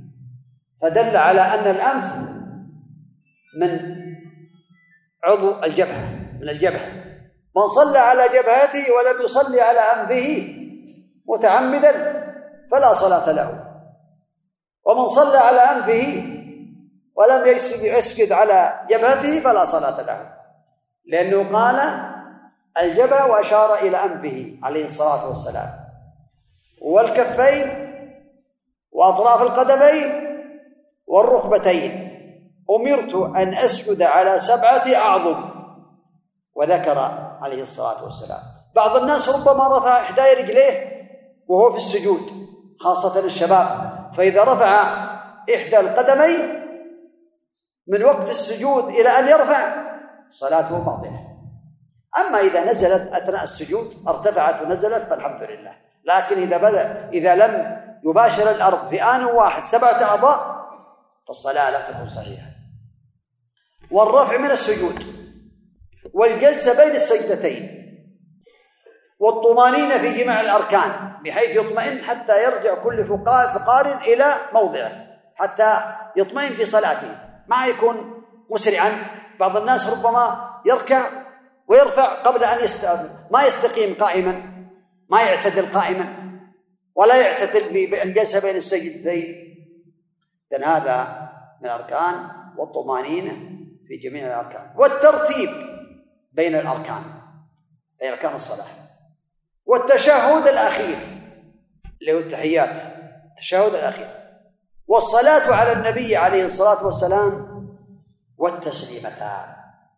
فدل على أن الأنف من عضو الجبهة، من الجبهة. من صلى على جبهته ولم يصلي على أنفه متعمدا فلا صلاة له، ومن صلى على أنفه ولم يسجد على جبهته فلا صلاة له، لأنه قال الجبهة وأشار إلى أنفه عليه الصلاة والسلام، والكفين وأطراف القدمين والركبتين. أمرت أن أسجد على 7 أعظم، وذكر عليه الصلاة والسلام. بعض الناس ربما رفع إحدى رجليه وهو في السجود، خاصة الشباب، فإذا رفع إحدى القدمين من وقت السجود إلى أن يرفع صلاته باطلة. أما إذا نزلت أثناء السجود ارتفعت ونزلت فالحمد لله. لكن إذا لم يباشر الأرض في آن واحد 7 أعضاء فالصلاة لا تكون صحيحة. والرفع من السجود، والجلسة بين السجدتين، والطمانينة في جميع الأركان بحيث يطمئن حتى يرجع كل فقار إلى موضعه، حتى يطمئن في صلاته، ما يكون مسرعا. بعض الناس ربما يركع ويرفع قبل أن ما يستقيم قائما، ما يعتدل قائما، ولا يعتدل بالجلسة بين السجدتين. إذن هذا من الأركان، والطمانينة في جميع الأركان، والترتيب بين الأركان، بين أركان الصلاة، والتشهد الأخير اللي هو التحيات، التشهد الأخير، والصلاة على النبي عليه الصلاة والسلام، والتسليمتان.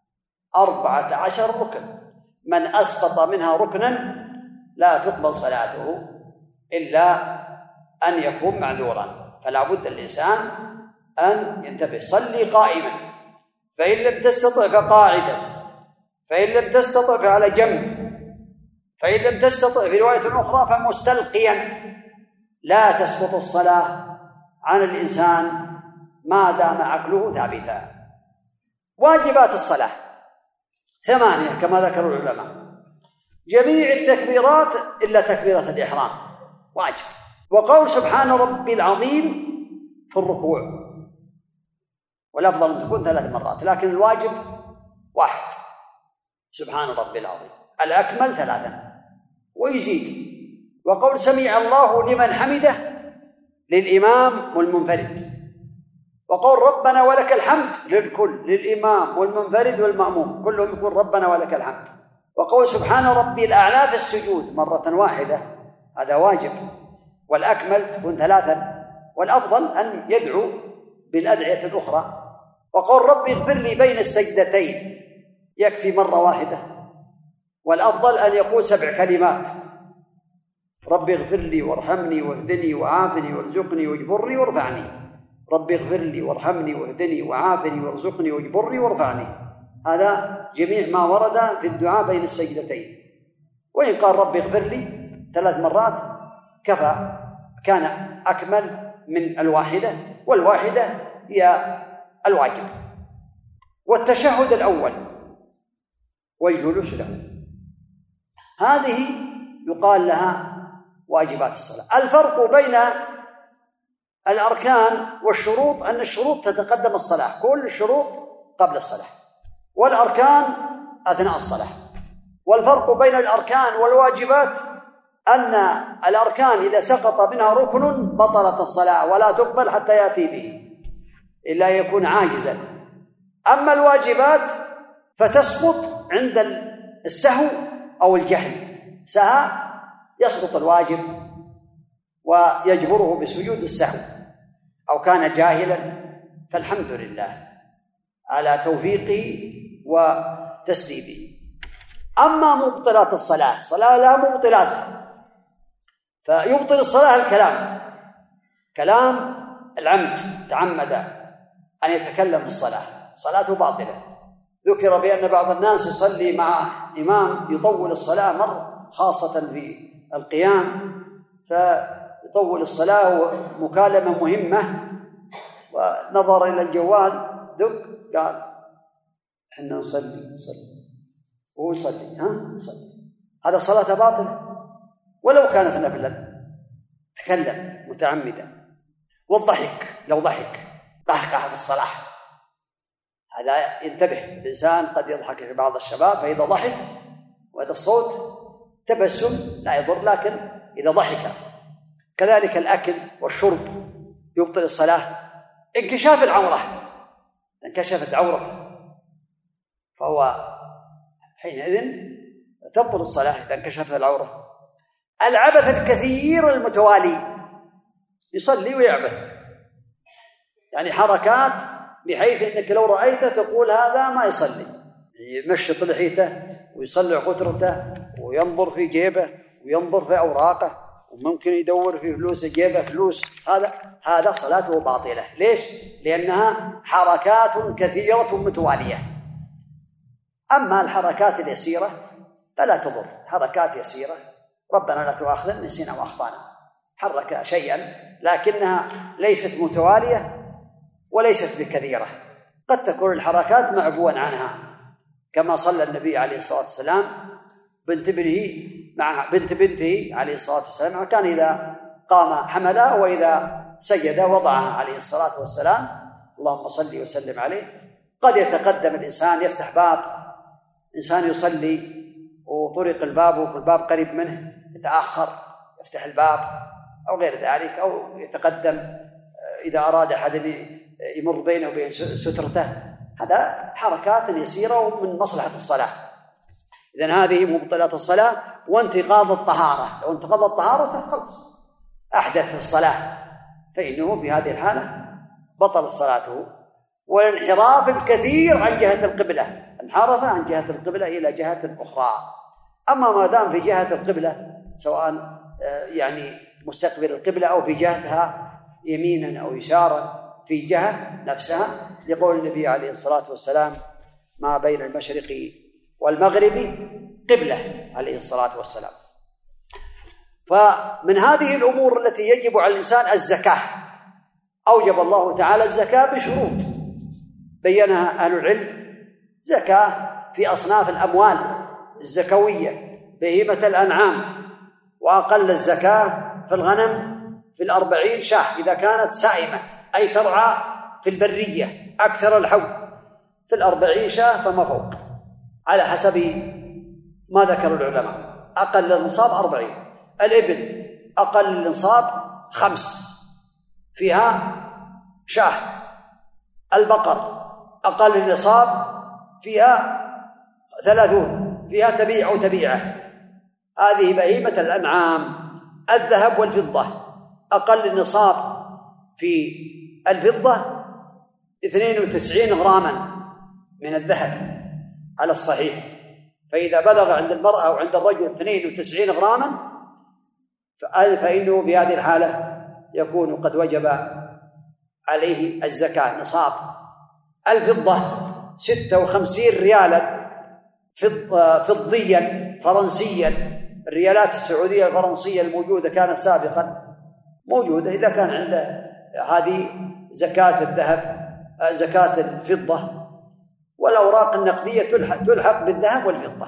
14 ركن، من أسقط منها ركنا لا تقبل صلاته إلا أن يكون معذورا. فلا بد الإنسان أن ينتبه. صلي قائما، فإن لم تستطع فقاعدا، فإن لم تستطع فعلى جنب، فإن لم تستطع في رواية أخرى فمستلقيا. لا تسقط الصلاة عن الإنسان ما دام عقله ثابتا. واجبات الصلاة 8 كما ذكر العلماء. جميع التكبيرات إلا تكبيرة الإحرام واجب، وقول سبحان ربي العظيم في الركوع، والأفضل أن تكون 3 مرات، لكن الواجب 1 سبحان ربي العظيم، الأكمل 3 ويزيد. وقول سمع الله لمن حمده للإمام والمنفرد، وقول ربنا ولك الحمد للكل، للإمام والمنفرد والمأموم، كلهم يقول ربنا ولك الحمد. وقول سبحان ربي الأعلى في السجود مرة واحدة، هذا واجب، والأكمل تكون 3، والأفضل أن يدعو بالأدعية الأخرى. وقول ربي اغفر لي بين السجدتين يكفي مرة واحدة، والأفضل أن يقول 7 كلمات: ربي اغفر لي وارحمني واهدني وعافني وارزقني واجبرني وارفعني. ربي اغفر لي وارحمني واهدني وعافني وارزقني واجبرني وارفعني. هذا جميع ما ورد في الدعاء بين السجدتين. وإن قال ربي اغفر لي 3 مرات كفى، كان أكمل من الواحدة، والواحدة هي الواجب. والتشهد الأول والجلوس له، هذه يقال لها واجبات الصلاة. الفرق بين الأركان والشروط أن الشروط تتقدم الصلاة، كل الشروط قبل الصلاة، والأركان أثناء الصلاة. والفرق بين الأركان والواجبات أن الأركان إذا سقط منها ركن بطلت الصلاة ولا تقبل حتى يأتي به إلا يكون عاجزا. أما الواجبات فتسقط عند السهو أو الجهل، سهى يسقط الواجب ويجبره بسجود السهو، أو كان جاهلا فالحمد لله على توفيقه وتسديده. أما مبطلات الصلاة، صلاة لها مبطلات، فيبطل الصلاة الكلام، كلام العمد، تعمد أن يتكلم في الصلاة، صلاته باطلة. ذكر بأن بعض الناس يصلي مع إمام يطول الصلاة مرة، خاصة في القيام، فيطول الصلاة مكالمة مهمة، ونظر إلى الجوال دق قال إحنا نصلي وهو يصلي، نصلي. هذا صلاة باطلة ولو كانت نفلا، تكلم متعمدا. والضحك، لو ضحك قهقه في الصلاة، هذا ينتبه الإنسان، قد يضحك في بعض الشباب فإذا ضحك وهذا الصوت تبسم لا يضر، لكن إذا ضحك. كذلك الأكل والشرب يبطل الصلاة. انكشاف العورة، انكشفت عورته فهو حينئذ تبطل الصلاة إذا انكشفت العورة. العبث الكثير المتوالي، يصلي ويعبث، يعني حركات بحيث أنك لو رأيته تقول هذا ما يصلي، يمشط لحيته ويصلع خطرته وينظر في جيبه وينظر في أوراقه وممكن يدور في فلوس جيبه فلوس، هذا صلاته باطلة. ليش؟ لأنها حركات كثيرة متوالية. أما الحركات اليسيرة فلا تضر، حركات يسيرة، ربنا لا تؤاخذنا إن نسينا وأخطأنا، حرك شيئا لكنها ليست متوالية وليست بكثيرة. قد تكون الحركات معفوا عنها، كما صلى النبي عليه الصلاة والسلام بنت ابنه مع بنت بنته عليه الصلاة والسلام، وكان إذا قام حملها وإذا سجد وضعها عليه الصلاة والسلام. اللهم صل وسلم عليه. قد يتقدم الإنسان، يفتح باب، إنسان يصلي وطرق الباب وفي الباب قريب منه، يتأخر يفتح الباب أو غير ذلك، أو يتقدم إذا أراد أحد يمر بينه وبين سترته، هذا حركات يسيرة ومن مصلحة الصلاة. إذن هذه مبطلات الصلاة. وانتقاض الطهارة، لو انتقض الطهارة خلص أحدث في الصلاة فإنه في هذه الحالة بطل صلاته. والانحراف الكثير عن جهة القبلة، انحرف عن جهة القبلة إلى جهة أخرى. أما ما دام في جهة القبلة، سواء يعني مستقبل القبلة أو في جهتها يمينا أو يسارا، في جهة نفسها، لقول النبي عليه الصلاة والسلام ما بين المشرق والمغرب قبلة عليه الصلاة والسلام. فمن هذه الأمور التي يجب على الإنسان الزكاة. أوجب الله تعالى الزكاة بشروط بينها أهل العلم. زكاة في أصناف الأموال الزكوية، بهيمة الأنعام، وأقل الزكاة في الغنم في 40 شاة إذا كانت سائمة، أي ترعى في البرية أكثر الحول، في 40 شاة فما فوق، على حسب ما ذكر العلماء. أقل النصاب 40. الإبل أقل النصاب 5 فيها شاة. البقر أقل النصاب فيها 30 فيها تبيع أو تبيعة. هذه بهيمة الأنعام. الذهب والفضة أقل النصاب في الفضة 92 غراما من الذهب على الصحيح، فإذا بلغ عند المرأة أو عند الرجل 92 غراما فإنه في هذه الحالة يكون قد وجب عليه الزكاة. نصاب الفضة 56 ريالا فضيا فرنسيا. الريالات السعودية الفرنسية الموجودة كانت سابقا موجودة، إذا كان عنده هذه زكاة الذهب زكاة الفضة. والأوراق النقدية تلحق بالذهب والفضة.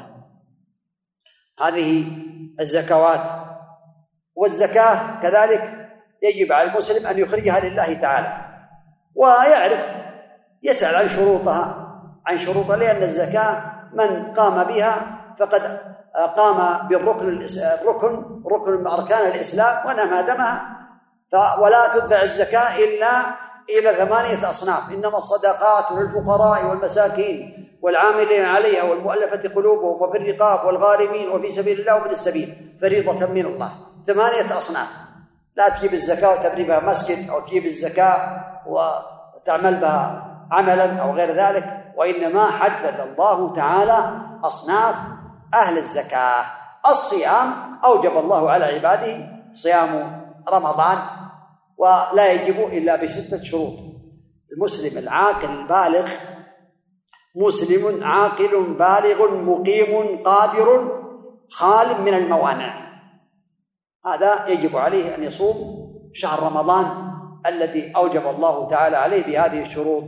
هذه الزكوات. والزكاة كذلك يجب على المسلم أن يخرجها لله تعالى، ويعرف يسأل عن شروطها لأن الزكاة من قام بها فقد قام ركن من أركان الإسلام ونما دمها. ولا تدفع الزكاة إلا إلى 8 أصناف: إنما الصدقات للفقراء والمساكين والعاملين عليها والمؤلفة قلوبهم وفي الرقاب والغارمين وفي سبيل الله وابن السبيل فريضة من الله. 8 أصناف. لا تجيب الزكاة وتبني بها مسجد، أو تجيب الزكاة وتعمل بها عملا أو غير ذلك، وإنما حدد الله تعالى أصناف أهل الزكاة. الصيام أوجب الله على عباده صيام رمضان، ولا يجب إلا ب6 شروط: المسلم العاقل البالغ، مسلم عاقل بالغ مقيم قادر خال من الموانع. هذا يجب عليه أن يصوم شهر رمضان الذي أوجب الله تعالى عليه بهذه الشروط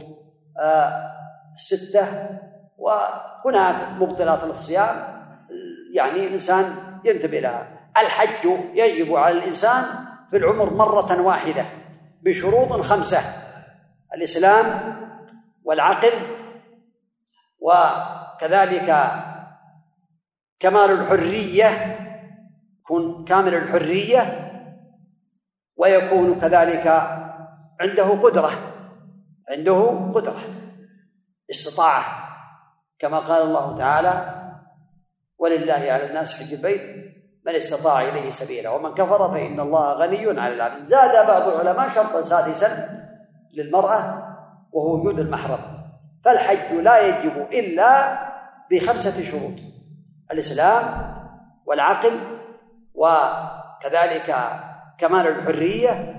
6. وهناك مبطلات للصيام يعني الإنسان ينتبه لها. الحج يجب على الإنسان في العمر مرة واحدة بشروط 5: الإسلام والعقل، وكذلك كمال الحرية، يكون كامل الحرية، ويكون كذلك عنده قدرة استطاعة، كما قال الله تعالى: ولله على الناس حج البيت من استطاع إليه سبيلا ومن كفر فإن الله غني عن العالمين. زاد بعض العلماء شرطا سادسا للمرأة وهو وجود المحرم، فالحج لا يجب إلا ب5 شروط: الإسلام والعقل، وكذلك كمال الحرية،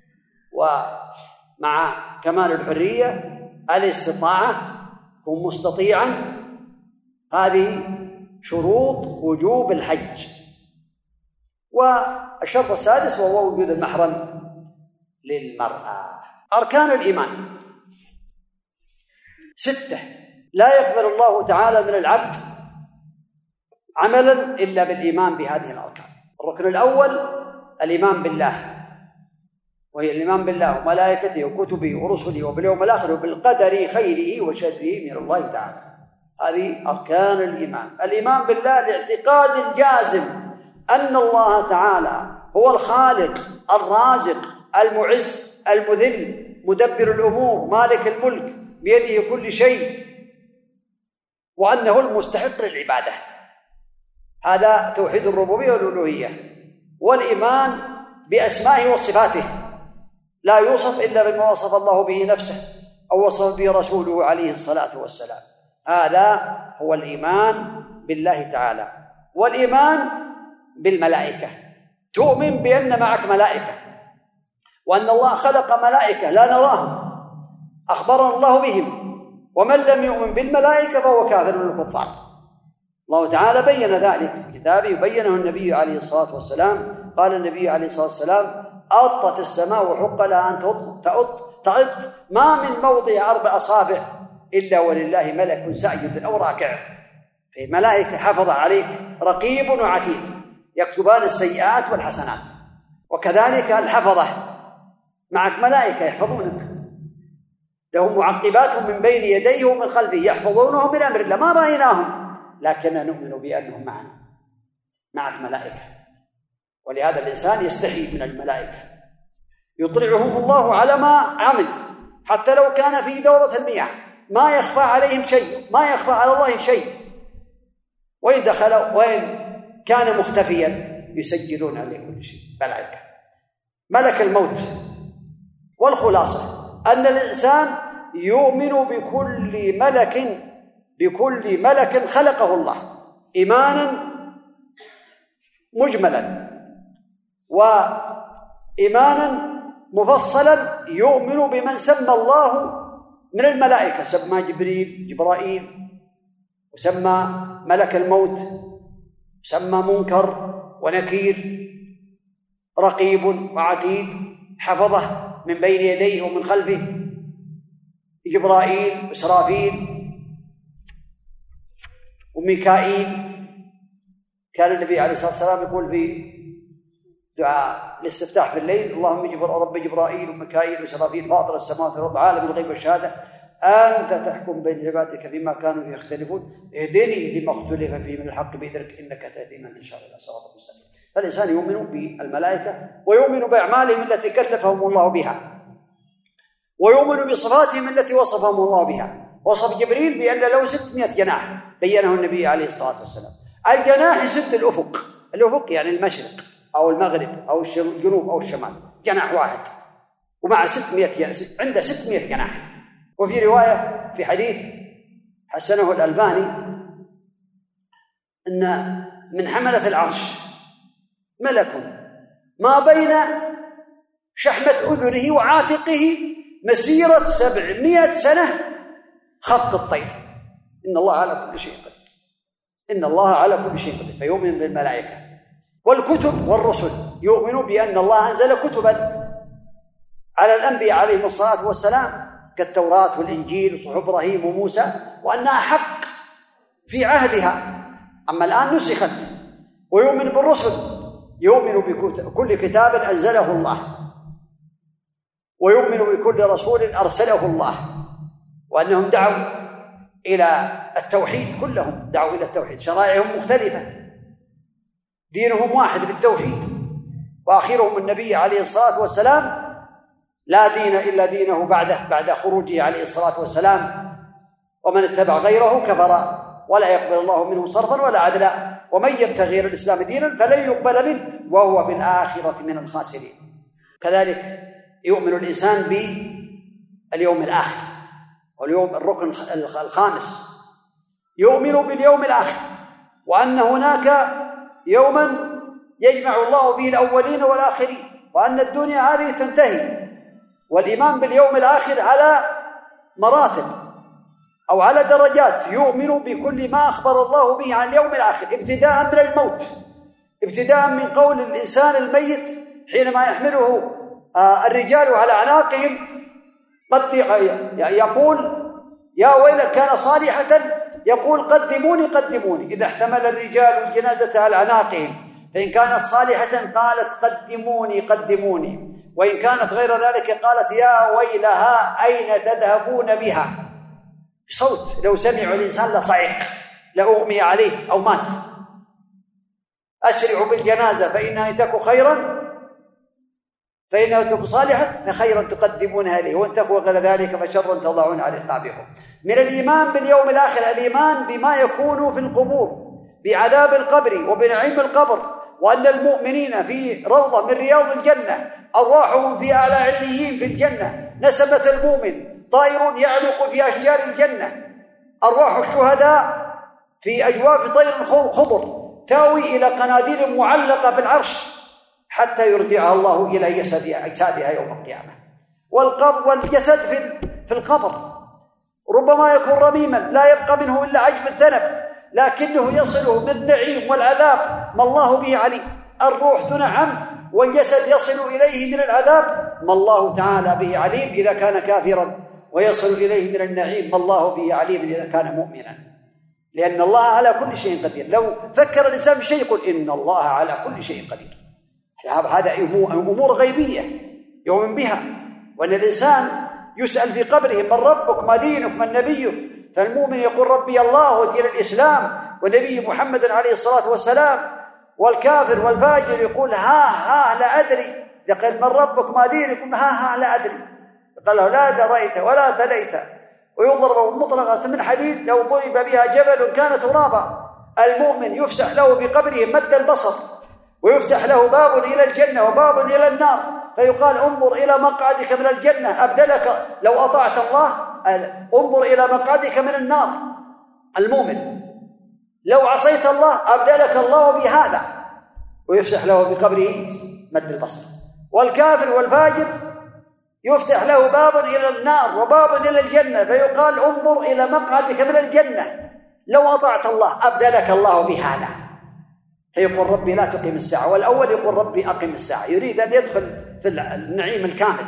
ومع كمال الحرية الاستطاعة، كن مستطيعا. هذه شروط وجوب الحج. والشرط السادس وهو وجود المحرم للمرأة. أركان الإيمان 6. لا يقبل الله تعالى من العبد عملا إلا بالإيمان بهذه الأركان. الركن الأول الإيمان بالله، وهي الإيمان بالله وملائكته وكتبه ورسله وباليوم الآخر وبالقدر خيره وشره من الله تعالى. هذه أركان الإيمان. الإيمان بالله الاعتقاد الجازم أن الله تعالى هو الخالق الرازق المعز المذل مدبر الأمور مالك الملك بيده كل شيء، وأنه المستحق للعبادة. هذا توحيد الربوبية والألوهية. والإيمان بأسمائه وصفاته، لا يوصف إلا بما وصف الله به نفسه أو وصف به رسوله عليه الصلاة والسلام. هذا هو الإيمان بالله تعالى. والإيمان بالملائكة، تؤمن بأن معك ملائكة، وأن الله خلق ملائكة لا نراهم، أخبرنا الله بهم، ومن لم يؤمن بالملائكة فهو كافر الكفار. الله تعالى بين ذلك في كتابه، وبينه النبي عليه الصلاة والسلام. قال النبي عليه الصلاة والسلام: أطت السماء وحق لها أن تأط ما من موضع 4 أصابع إلا ولله ملك ساجد أو راكع. في ملائكة حفظ عليك رقيب وعتيد يكتبان السيئات والحسنات. وكذلك الحفظة، معك ملائكة يحفظونك، لهم معقبات من بين يديه ومن خلفه يحفظونه من أمر الله، ما رأيناهم لكننا نؤمن بأنهم معنا. معك ملائكة، ولهذا الإنسان يستحي من الملائكة، يطلعهم الله على ما عمل، حتى لو كان في دورة المياه ما يخفى عليهم شيء، ما يخفى على الله شيء، وإن دخل وإن كان مختفيا يسجلون عليه كل شيء. ملائكة. ملك الموت. والخلاصة أن الإنسان يؤمن بكل ملك خلقه الله إيمانا مجملا، وإيمانا مفصلا. يؤمن بمن سمى الله من الملائكة، سمى جبرائيل، وسمى ملك الموت، سمى منكر ونكير، رقيب وعتيد، حفظه من بين يديه ومن خلفه، جبرائيل وإسرافيل وميكائيل. كان النبي عليه الصلاة والسلام يقول في دعاء الاستفتاح في الليل: اللهم رب جبرائيل وميكائيل وإسرافيل فاطر السماوات والأرض عالم الغيب والشهادة أنت تحكم بين عبادك فيما كانوا يختلفون اهدني لما اختلف فيه من الحق بإذنك إنك تهدي من تشاء إلى صراط مستقيم. فالإنسان يؤمن بالملائكة، ويؤمن بأعمالهم التي كلفهم الله بها، ويؤمن بصفاتهم التي وصفهم الله بها. وصف جبريل بأن له 600 جناح، بينه النبي عليه الصلاة والسلام. الجناح يسد الأفق يعني المشرق أو المغرب أو الجنوب أو الشمال، جناح واحد، ومع 600 عنده 600 جناح. وفي رواية في حديث حسنه الألباني أن من حملة العرش ملك ما بين شحمة أذنه وعاتقه مسيرة 700 سنة خفق الطير. إن الله على كل شيء قدير. فيؤمن بالملائكة. والكتب والرسل، يؤمن بأن الله أنزل كتبا على الأنبياء عليهم الصلاة والسلام كالتوراة والإنجيل وصحف إبراهيم وموسى، وأنها حق في عهدها، أما الآن نسخت. ويؤمن بالرسل، يؤمن بكل كتاب أنزله الله ويؤمن بكل رسول أرسله الله، وأنهم دعوا إلى التوحيد، كلهم دعوا إلى التوحيد، شرائعهم مختلفة، دينهم واحد بالتوحيد. وآخرهم النبي عليه الصلاة والسلام لا دين إلا دينه بعد خروجه عليه الصلاة والسلام، ومن اتبع غيره كفر ولا يقبل الله منه صرفا ولا عدلا، ومن يبتغي غير الإسلام دينا فلن يقبل منه وهو في الآخرة من الخاسرين. كذلك يؤمن الإنسان باليوم الآخر، واليوم الركن الخامس يؤمن باليوم الآخر، وأن هناك يوما يجمع الله فيه الأولين والآخرين، وأن الدنيا هذه تنتهي. والإيمان باليوم الآخر على مراتب أو على درجات، يؤمن بكل ما أخبر الله به عن اليوم الآخر، ابتداء من الموت، ابتداء من قول الإنسان الميت حينما يحمله الرجال على أعناقهم قد يقول يا ويلك كان صالحة، يقول قدموني قدموني، إذا احتمل الرجال الجنازة على أعناقهم فإن كانت صالحة قالت قدموني قدموني، وإن كانت غير ذلك قالت يا ويلها أين تذهبون بها، صوت لو سمعوا الإنسان لصعق لأغمي عليه أو مات. أسرعوا بالجنازة فإنها تك خيرا، فإنها تك صالحة فخيرا تقدمونها إليه، وإن تك غير ذلك فشرا تضعون على رقابكم. من الإيمان باليوم الآخر الإيمان بما يكون في القبور، بعذاب القبر وبنعيم القبر، وأن المؤمنين في روضة من رياض الجنة، أرواحهم في أعلى عليين في الجنة، نسمة المؤمن طائر يعلق في أشجار الجنة، أرواح الشهداء في أجواف طير خضر تاوي إلى قناديل معلقة بالعرش حتى يرجعها الله إلى أجسادها يوم القيامة. والجسد في القبر ربما يكون رميما لا يبقى منه إلا عجب الذنب، لكنه يصله من النعيم والعذاب ما الله به عليم. الروح تنعم والجسد يصل إليه من العذاب ما الله تعالى به عليم إذا كان كافرا، ويصل إليه من النعيم ما الله به عليم إذا كان مؤمنا، لأن الله على كل شيء قدير. لو فكر الإنسان بشيء يقول إن الله على كل شيء قدير. هذا أمور غيبية يؤمن بها، وأن الإنسان يسأل في قبره من ربك ما دينك من نبيك، فالمؤمن يقول ربي الله ودين الإسلام ونبي محمد عليه الصلاة والسلام، والكافر والفاجر يقول ها لا أدري، يقول من ربك ما دينك ها لا أدري، قال له لا دريت ولا تليت. ويضرب مطرقة من حديد لو ضرب بها جبل كان ترابا. المؤمن يفسح له بقبره مد البصر، ويفتح له باب إلى الجنة وباب إلى النار، فيقال انظر إلى مقعدك من الجنة أبدلك لو أطعت الله، انظر إلى مقعدك من النار. المؤمن لو عصيت الله أبدلك الله بهذا، ويفتح له بقبره مد البصر. والكافر والفاجر يفتح له باب إلى النار وباب إلى الجنة، فيقال انظر إلى مقعدك من الجنة لو أطعت الله أبدلك الله بهذا، فيقول ربي لا تقيم الساعة. والأول يقول ربي أقيم الساعة، يريد أن يدخل في النعيم الكامل،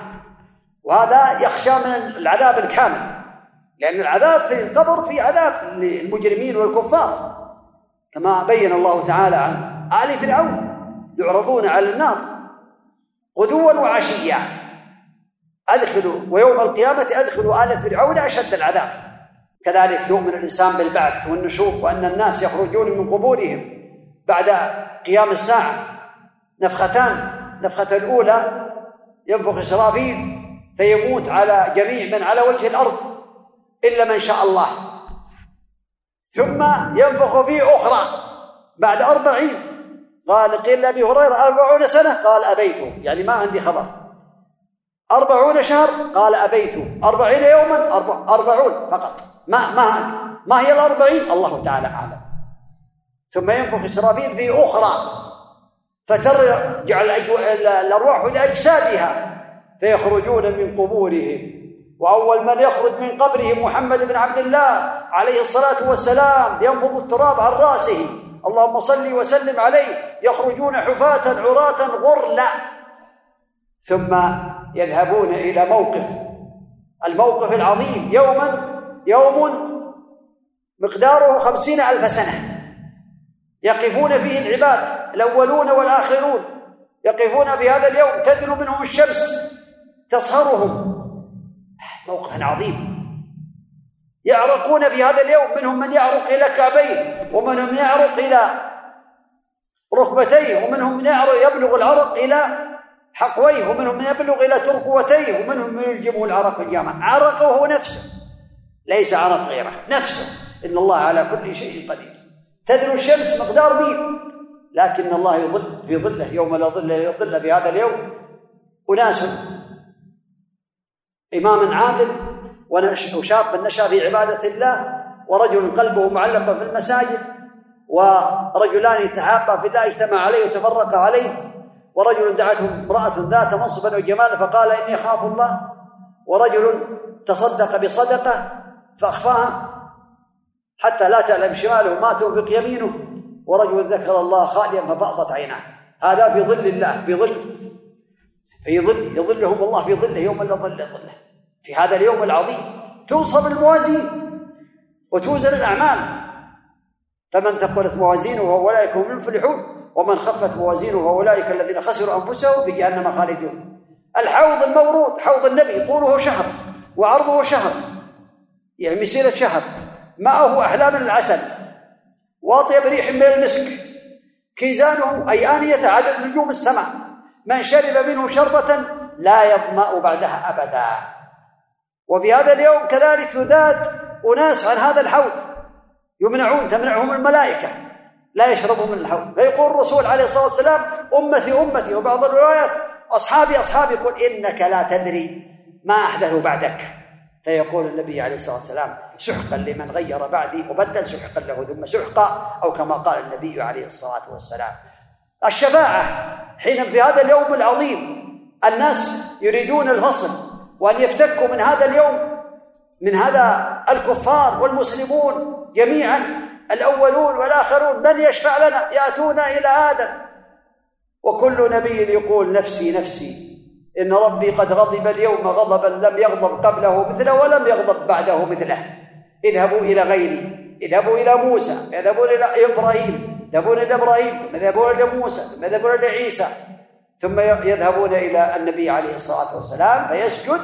وهذا يخشى من العذاب الكامل، لأن العذاب في القبر في عذاب للمجرمين والكفار، كما بين الله تعالى عن آل فرعون يعرضون على النار غدوا وعشيا أدخلوا، ويوم القيامة أدخلوا آل فرعون أشد العذاب. كذلك يؤمن الإنسان بالبعث والنشور، وأن الناس يخرجون من قبورهم بعد قيام الساعة نفختان، نفخة الأولى ينفخ إسرافيل فيموت على جميع من على وجه الأرض إلا من شاء الله، ثم ينفخ فيه أخرى بعد 40. قيل لأبي هريرة 40 سنة، قال أبيت، يعني ما عندي خبر. 40 شهر، قال أبيت. 40 يوما، 40 فقط. ما هي 40 الله تعالى أعلم. ثم ينفخ إسرافيل في أخرى فترجع الأرواح إلى أجسادها فيخرجون من قبورهم. وأول من يخرج من قبره محمد بن عبد الله عليه الصلاة والسلام، ينفض التراب عن رأسه، اللهم صل وسلم عليه، يخرجون حفاة عراة غرلا، ثم يذهبون إلى الموقف العظيم، يوم مقداره 50,000 سنة يقفون فيه العباد الأولون والآخرون، يقفون في هذا اليوم تدنو منهم الشمس تصهرهم. موقف عظيم. يعرقون في هذا اليوم، منهم من يعرق إلى كعبيه، ومنهم يعرق إلى ركبتيه، ومنهم من يبلغ العرق إلى حقويه، ومنهم من يبلغ إلى ترقوتيه، ومنهم من يلجمه العرق الجامع. عرقه هو نفسه، ليس عرق غيره، نفسه. إن الله على كل شيء قدير. تدنو الشمس مقدار ميل، لكن الله يظل في ظله يوم لا ظل إلا ظله. في هذا اليوم أناس إمام عادل وشاب نشأ في عبادة الله، ورجل قلبه معلق في المساجد، ورجلان تحابا في الله اجتمع عليه وتفرق عليه، ورجل دعته امرأة ذات منصب وجمال فقال إني أخاف الله، ورجل تصدق بصدقة فأخفاها حتى لا تعلم شماله ما تنفق يمينه، ورجل ذكر الله خاليا ففاضت عيناه. هذا في ظل الله، في ظل يظلهم الله في ظله يوم لا ظل ظله. في هذا اليوم العظيم تنصب الموازين وتوزن الأعمال، فمن ثقلت موازينه فأولئك هم المفلحون، ومن خفت موازينه فأولئك الذين خسروا أنفسهم في جهنم خالدون. الحوض المورود حوض النبي طوله شهر وعرضه شهر، يعني مسيرة شهر، ماءه أحلى من العسل واطيب ريح من المسك، كيزانه أي آنية عدد نجوم السماء، من شرب منه شربة لا يظمأ بعدها أبدا. وفي هذا اليوم كذلك يذاد أناس عن هذا الحوض، تمنعهم الملائكة، لا يشربوا من الحوض. فيقول الرسول عليه الصلاة والسلام أمتي أمتي، وبعض الروايات أصحابي أصحابي، يقول إنك لا تدري ما أحدثوا بعدك. فيقول النبي عليه الصلاة والسلام سحقا لمن غير بعدي، وبدل سحقا له ثم سحقا، أو كما قال النبي عليه الصلاة والسلام. الشفاعة حين في هذا اليوم العظيم الناس يريدون الفصل وأن يفتكوا من هذا اليوم، من هذا الكفار والمسلمون جميعا، الأولون والآخرون. من يشفع لنا؟ يأتون إلى آدم، وكل نبي يقول نفسي نفسي، إن ربي قد غضب اليوم غضبا لم يغضب قبله مثله ولم يغضب بعده مثله. اذهبوا إلى غيري، اذهبوا إلى موسى، اذهبوا إلى إبراهيم، يذهبون إلى إبراهيم، ثم يذهبون إلى موسى، ثم يذهبون إلى عيسى، ثم يذهبون إلى النبي عليه الصلاة والسلام فيسجد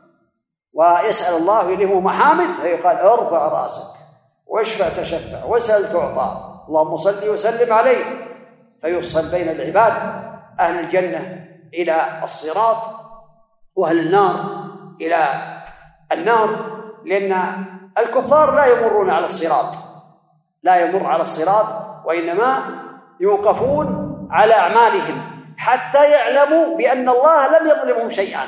ويسأل الله إليه محامد، فيقال ارفع رأسك واشفع تشفع وسأل تعطى، اللهم صل وسلم عليه. فيفصل بين العباد، أهل الجنة إلى الصراط وأهل النار إلى النار، لأن الكفار لا يمرون على الصراط، لا يمر على الصراط، وإنما يوقفون على أعمالهم حتى يعلموا بأن الله لم يظلمهم شيئا.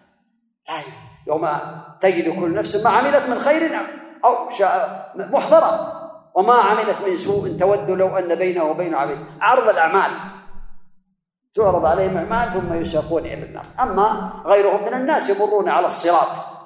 يوم تجد كل نفس ما عملت من خير أو محضرة، وما عملت من سوء تود لو أن بينه وبين عبيد. عرض الأعمال تعرض عليهم أعمال ثم يساقون إلى النار. أما غيرهم من الناس يمرون على الصراط،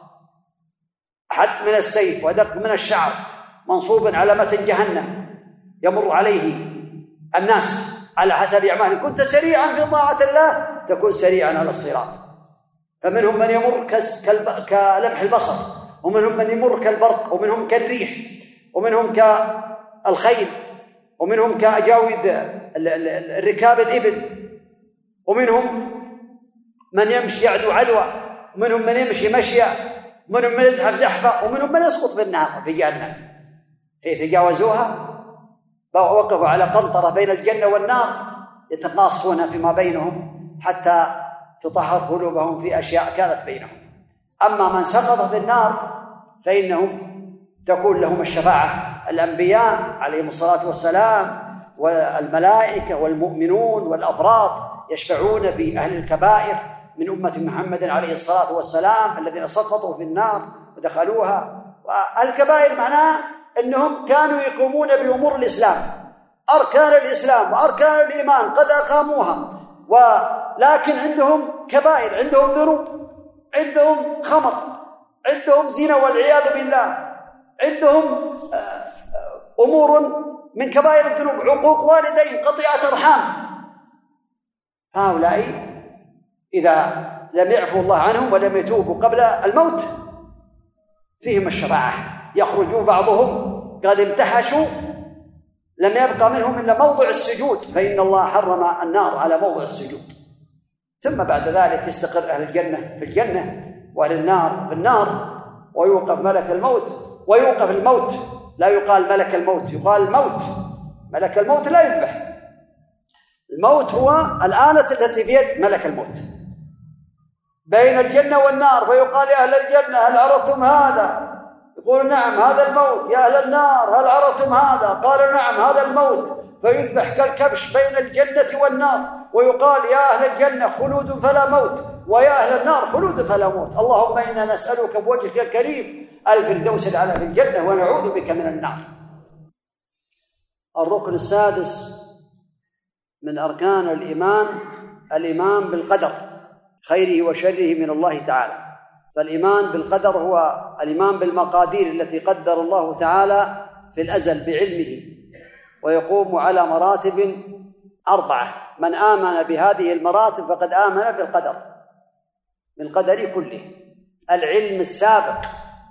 حد من السيف ودق من الشعر منصوب على متن جهنم، يمر عليه الناس على حسب أعمالهم. كنت سريعا في طاعة الله تكون سريعا على الصراط. فمنهم من يمر كلمح البصر، ومنهم من يمر كالبرق، ومنهم كالريح، ومنهم كالخيل، ومنهم كأجاويد الركاب الإبل، ومنهم من يمشي يعدو عدوى، ومنهم من يمشي مشيا، ومنهم من يزحف زحفة، ومنهم من يسقط في النار في جهنم. حيث جاوزوها وقفوا على قنطرة بين الجنة والنار يتقاصون فيما بينهم حتى تطهر قلوبهم في أشياء كانت بينهم. أما من سقط في النار فإنهم تكون لهم الشفاعة، الأنبياء عليهم الصلاة والسلام والملائكة والمؤمنون والأبرار يشفعون في أهل الكبائر من أمة محمد عليه الصلاة والسلام الذين سقطوا في النار ودخلوها. والكبائر معناه أنهم كانوا يقومون بأمور الإسلام، أركان الإسلام وأركان الإيمان قد أقاموها، ولكن عندهم كبائر، عندهم ذنوب، عندهم خمر، عندهم زنا والعياذ بالله، عندهم أمور من كبائر الذنوب، عقوق والدين، قطيعة أرحام. هؤلاء إذا لم يعفوا الله عنهم ولم يتوبوا قبل الموت فيهم الشفاعة، يخرجوا بعضهم قد امتحشوا لم يبقى منهم إلا موضع السجود، فإن الله حرم النار على موضع السجود، ثم بعد ذلك يستقر أهل الجنة في الجنة وأهل النار في النار، ويوقف ملك الموت ويوقف الموت. لا يقال ملك الموت، يقال الموت. ملك الموت لا يذبح. الموت هو الآلة التي في يد ملك الموت بين الجنة والنار، فيقال يا أهل الجنة هل عرفتم هذا؟ يقول نعم هذا الموت. يا أهل النار هل عرفتم هذا؟ قالوا نعم هذا الموت. فيذبح كالكبش بين الجنة والنار، ويقال يا أهل الجنة خلود فلا موت، ويا أهل النار خلود فلا موت. اللهم إنا نسألك بوجهك الكريم الفردوس الأعلى في الجنة، ونعوذ بك من النار. الركن السادس من أركان الإيمان الإيمان بالقدر خيره وشره من الله تعالى. فالإيمان بالقدر هو الإيمان بالمقادير التي قدر الله تعالى في الأزل بعلمه، ويقوم على مراتب 4. من آمن بهذه المراتب فقد آمن بالقدر، بالقدر كله. العلم السابق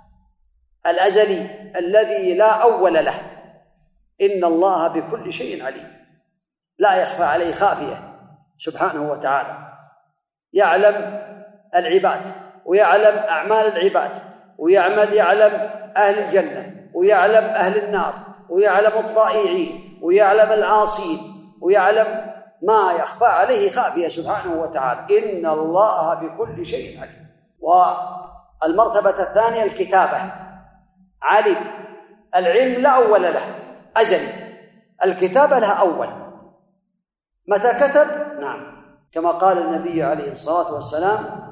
الأزلي الذي لا أول له، إن الله بكل شيء عليم، لا يخفى عليه خافية سبحانه وتعالى. يعلم العباد ويعلم أعمال العباد، ويعلم أهل الجنة ويعلم أهل النار، ويعلم الطائعين ويعلم العاصين، ويعلم ما يخفى عليه خافية سبحانه وتعالى. إن الله بكل شيء عليم. والمرتبة الثانية الكتابة. علم، العلم لا أول له، أزلي. الكتابة لها أول. متى كتب؟ نعم، كما قال النبي عليه الصلاة والسلام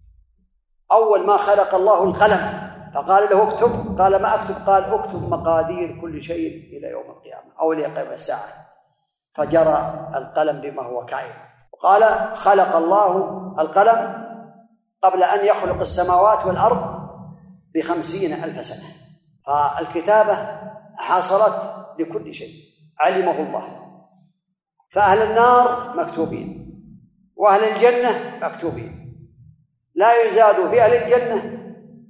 أول ما خلق الله القلم فقال له اكتب، قال ما أكتب؟ قال اكتب مقادير كل شيء إلى يوم القيامة أو لقيام الساعة. فجرى القلم بما هو كائن. وقال خلق الله القلم قبل أن يخلق السماوات والأرض ب50,000 سنة. فالكتابة حصلت لكل شيء علمه الله. فأهل النار مكتوبين وأهل الجنة مكتوبين، لا يزاد في أهل الجنة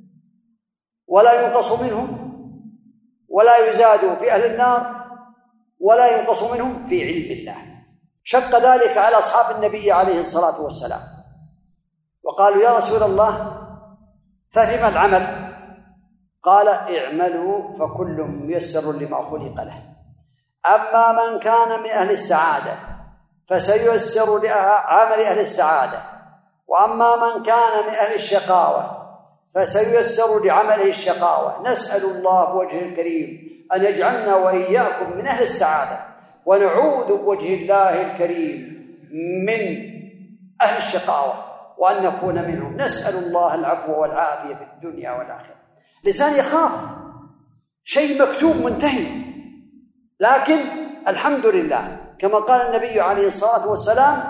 ولا ينقص منهم، ولا يزاد في أهل النار ولا ينقص منهم في علم الله. شق ذلك على أصحاب النبي عليه الصلاة والسلام، وقالوا يا رسول الله ففيما العمل؟ قال اعملوا فكل ميسر لما خلق له. أما من كان من أهل السعادة فسييسر لعمل أهل السعادة، وأما من كان من أهل الشقاوة فسييسر لعمله الشقاوة. نسأل الله بوجهه الكريم أن يجعلنا وإياكم من أهل السعادة، ونعوذ بوجه الله الكريم من أهل الشقاوة وأن نكون منهم. نسأل الله العفو والعافية في الدنيا والآخرة. لسان يخاف شيء مكتوب منتهي، لكن الحمد لله كما قال النبي عليه الصلاة والسلام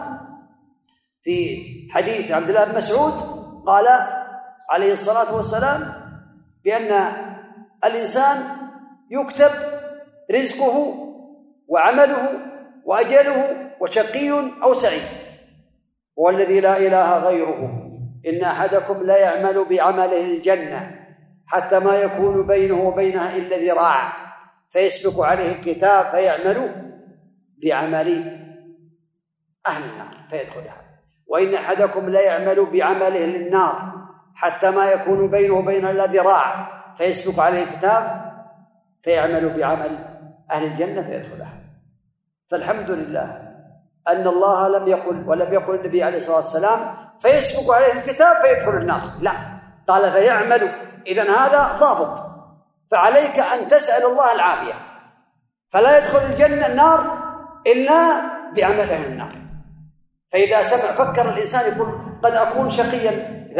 في حديث عبد الله بن مسعود، قال عليه الصلاة والسلام بأن الإنسان يكتب رزقه وعمله وأجله وشقي أو سعيد، والذي لا إله غيره إن أحدكم لا يعمل بعمله الجنة حتى ما يكون بينه وبينها إلا ذراع فيسبق عليه الكتاب فيعمل بعمل أهل النار فيدخلها، وإن أحدكم لا يعمل بعمله للنار حتى ما يكون بينه وبينها إلا ذراع فيسبق عليه الكتاب فيعمل بعمل أهل الجنة فيدخلها. فالحمد لله أن الله لم يقل ولم يقل النبي عليه الصلاة والسلام فيسبق عليه الكتاب فيدخل النار، لا، قال فيعمل. إذن هذا ضابط، فعليك أن تسأل الله العافية، فلا يدخل الجنة النار إلا بعمل أهل النار. فإذا فكر الإنسان يقول قد أكون شقيا،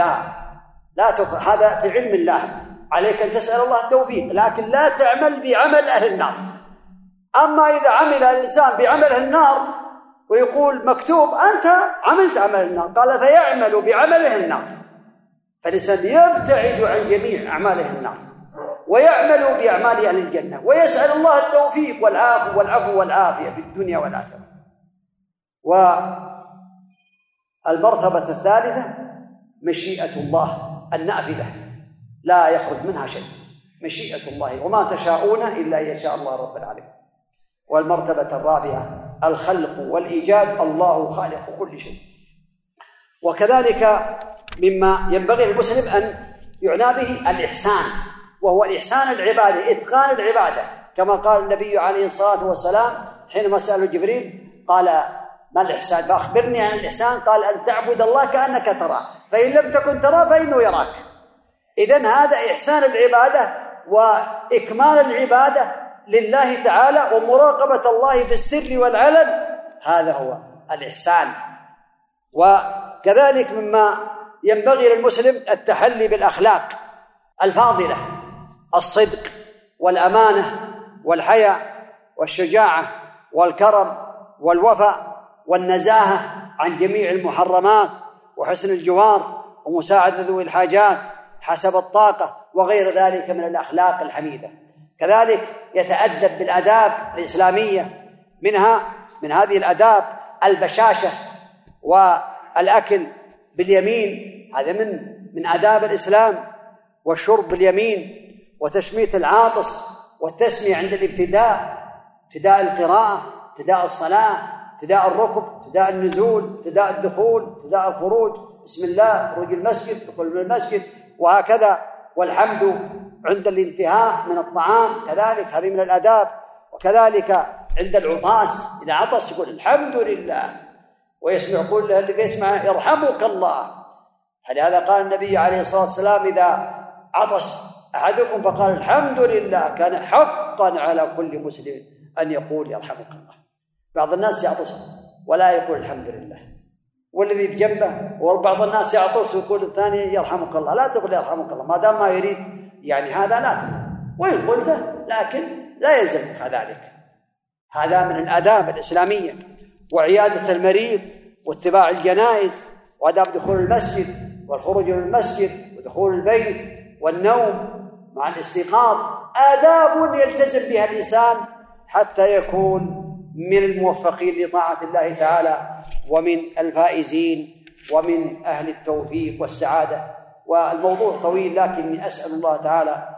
لا هذا في علم الله، عليك أن تسأل الله التوفيق، لكن لا تعمل بعمل أهل النار. أما إذا عمل الإنسان بعمل أهل النار ويقول مكتوب أنت عملت عمل النار، قال فيعمل بعمل أهل النار، فالإنسان يبتعد عن جميع أعمال أهل النار ويعمل بأعمال أهل الجنة، ويسأل الله التوفيق والعفو والعافية في الدنيا والآخرة. والمرتبة الثالثة مشيئة الله النافذة لا يخرج منها شيء، مشيئة الله، وما تشاءون إلا أن يشاء الله رب العالمين. والمرتبة الرابعة الخلق والإيجاد، الله خالق كل شيء، وكذلك مما ينبغي للمسلم أن يعنى به الإحسان، وهو الإحسان العبادة، إتقان العبادة، كما قال النبي عليه الصلاة والسلام حينما سأله جبريل قال: ما الإحسان؟ فأخبرني عن الإحسان. قال: أن تعبد الله كأنك تراه، فإن لم تكن تراه فإنه يراك. إذن هذا إحسان العبادة وإكمال العبادة لله تعالى ومراقبة الله في السر والعلن، هذا هو الإحسان. وكذلك مما ينبغي للمسلم التحلي بالأخلاق الفاضلة: الصدق والأمانة والحياء والشجاعة والكرم والوفاء والنزاهة عن جميع المحرمات وحسن الجوار ومساعدة ذوي الحاجات حسب الطاقة وغير ذلك من الأخلاق الحميدة. كذلك يتأدب بالآداب الإسلامية، من هذه الآداب البشاشة والأكل باليمين، هذا من آداب الإسلام، والشرب باليمين، وتشميت العاطس، والتسمية عند الابتداء، ابتداء القراءة، ابتداء الصلاة، ابتداء الركب، ابتداء النزول، ابتداء الدخول، ابتداء الخروج، بسم الله، خروج المسجد، دخول من المسجد، وهكذا. والحمد عند الانتهاء من الطعام كذلك، هذه من الآداب. وكذلك عند العطاس إذا عطس يقول الحمد لله، ويسمع يقول اللي يسمع يرحمك الله. فلهذا قال النبي عليه الصلاة والسلام: إذا عطس أحدكم فقال الحمد لله كان حقا على كل مسلم أن يقول يرحمك الله. بعض الناس يعطس ولا يقول الحمد لله، والذي بجنبه، وبعض الناس يعطس ويقول الثاني يرحمك الله. لا تقول يرحمك الله ما دام ما يريد يعني هذا، لا تقول، وإن قلته لكن لا يلزمك ذلك. هذا من الآداب الإسلامية. وعيادة المريض واتباع الجنائز وآداب دخول المسجد والخروج من المسجد ودخول البيت والنوم مع الاستيقاظ، آداب يلتزم بها الإنسان حتى يكون من الموفقين لطاعة الله تعالى ومن الفائزين ومن أهل التوفيق والسعادة. والموضوع طويل، لكني أسأل الله تعالى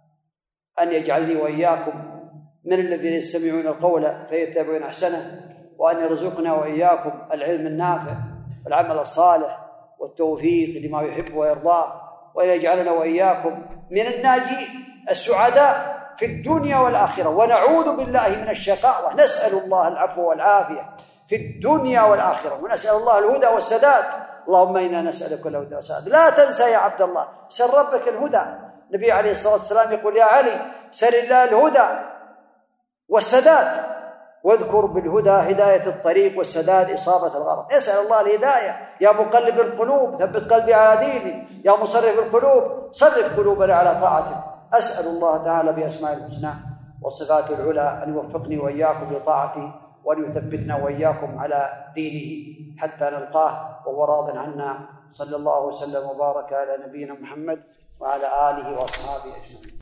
أن يجعلني وإياكم من الذين يستمعون القول فيتبعون أحسنه، وأن يرزقنا وإياكم العلم النافع والعمل الصالح والتوفيق لما يحب ويرضاه، وأن يجعلنا وإياكم من الناجين السعداء في الدنيا والآخرة، ونعوذ بالله من الشقاء، ونسأل الله العفو والعافية في الدنيا والآخرة، ونسأل الله الهدى والسداد. اللهم إنا نسألك الهدى والسداد. لا تنسى يا عبد الله، سل ربك الهدى. النبي عليه الصلاة والسلام يقول: يا علي سل الله الهدى والسداد، واذكر بالهدى هداية الطريق والسداد إصابة الغرض. اسأل الله الهداية. يا مقلب القلوب ثبت قلبي على دينك، يا مصرف القلوب صرف قلوبنا على طاعتك. أسأل الله تعالى بأسماء الحسنى والصفات العلى أن يوفقني وإياكم لطاعته، وأن يثبتنا وإياكم على دينه حتى نلقاه وهو راض عنا. صلى الله وسلم وبارك على نبينا محمد وعلى آله وأصحابه أجمعين.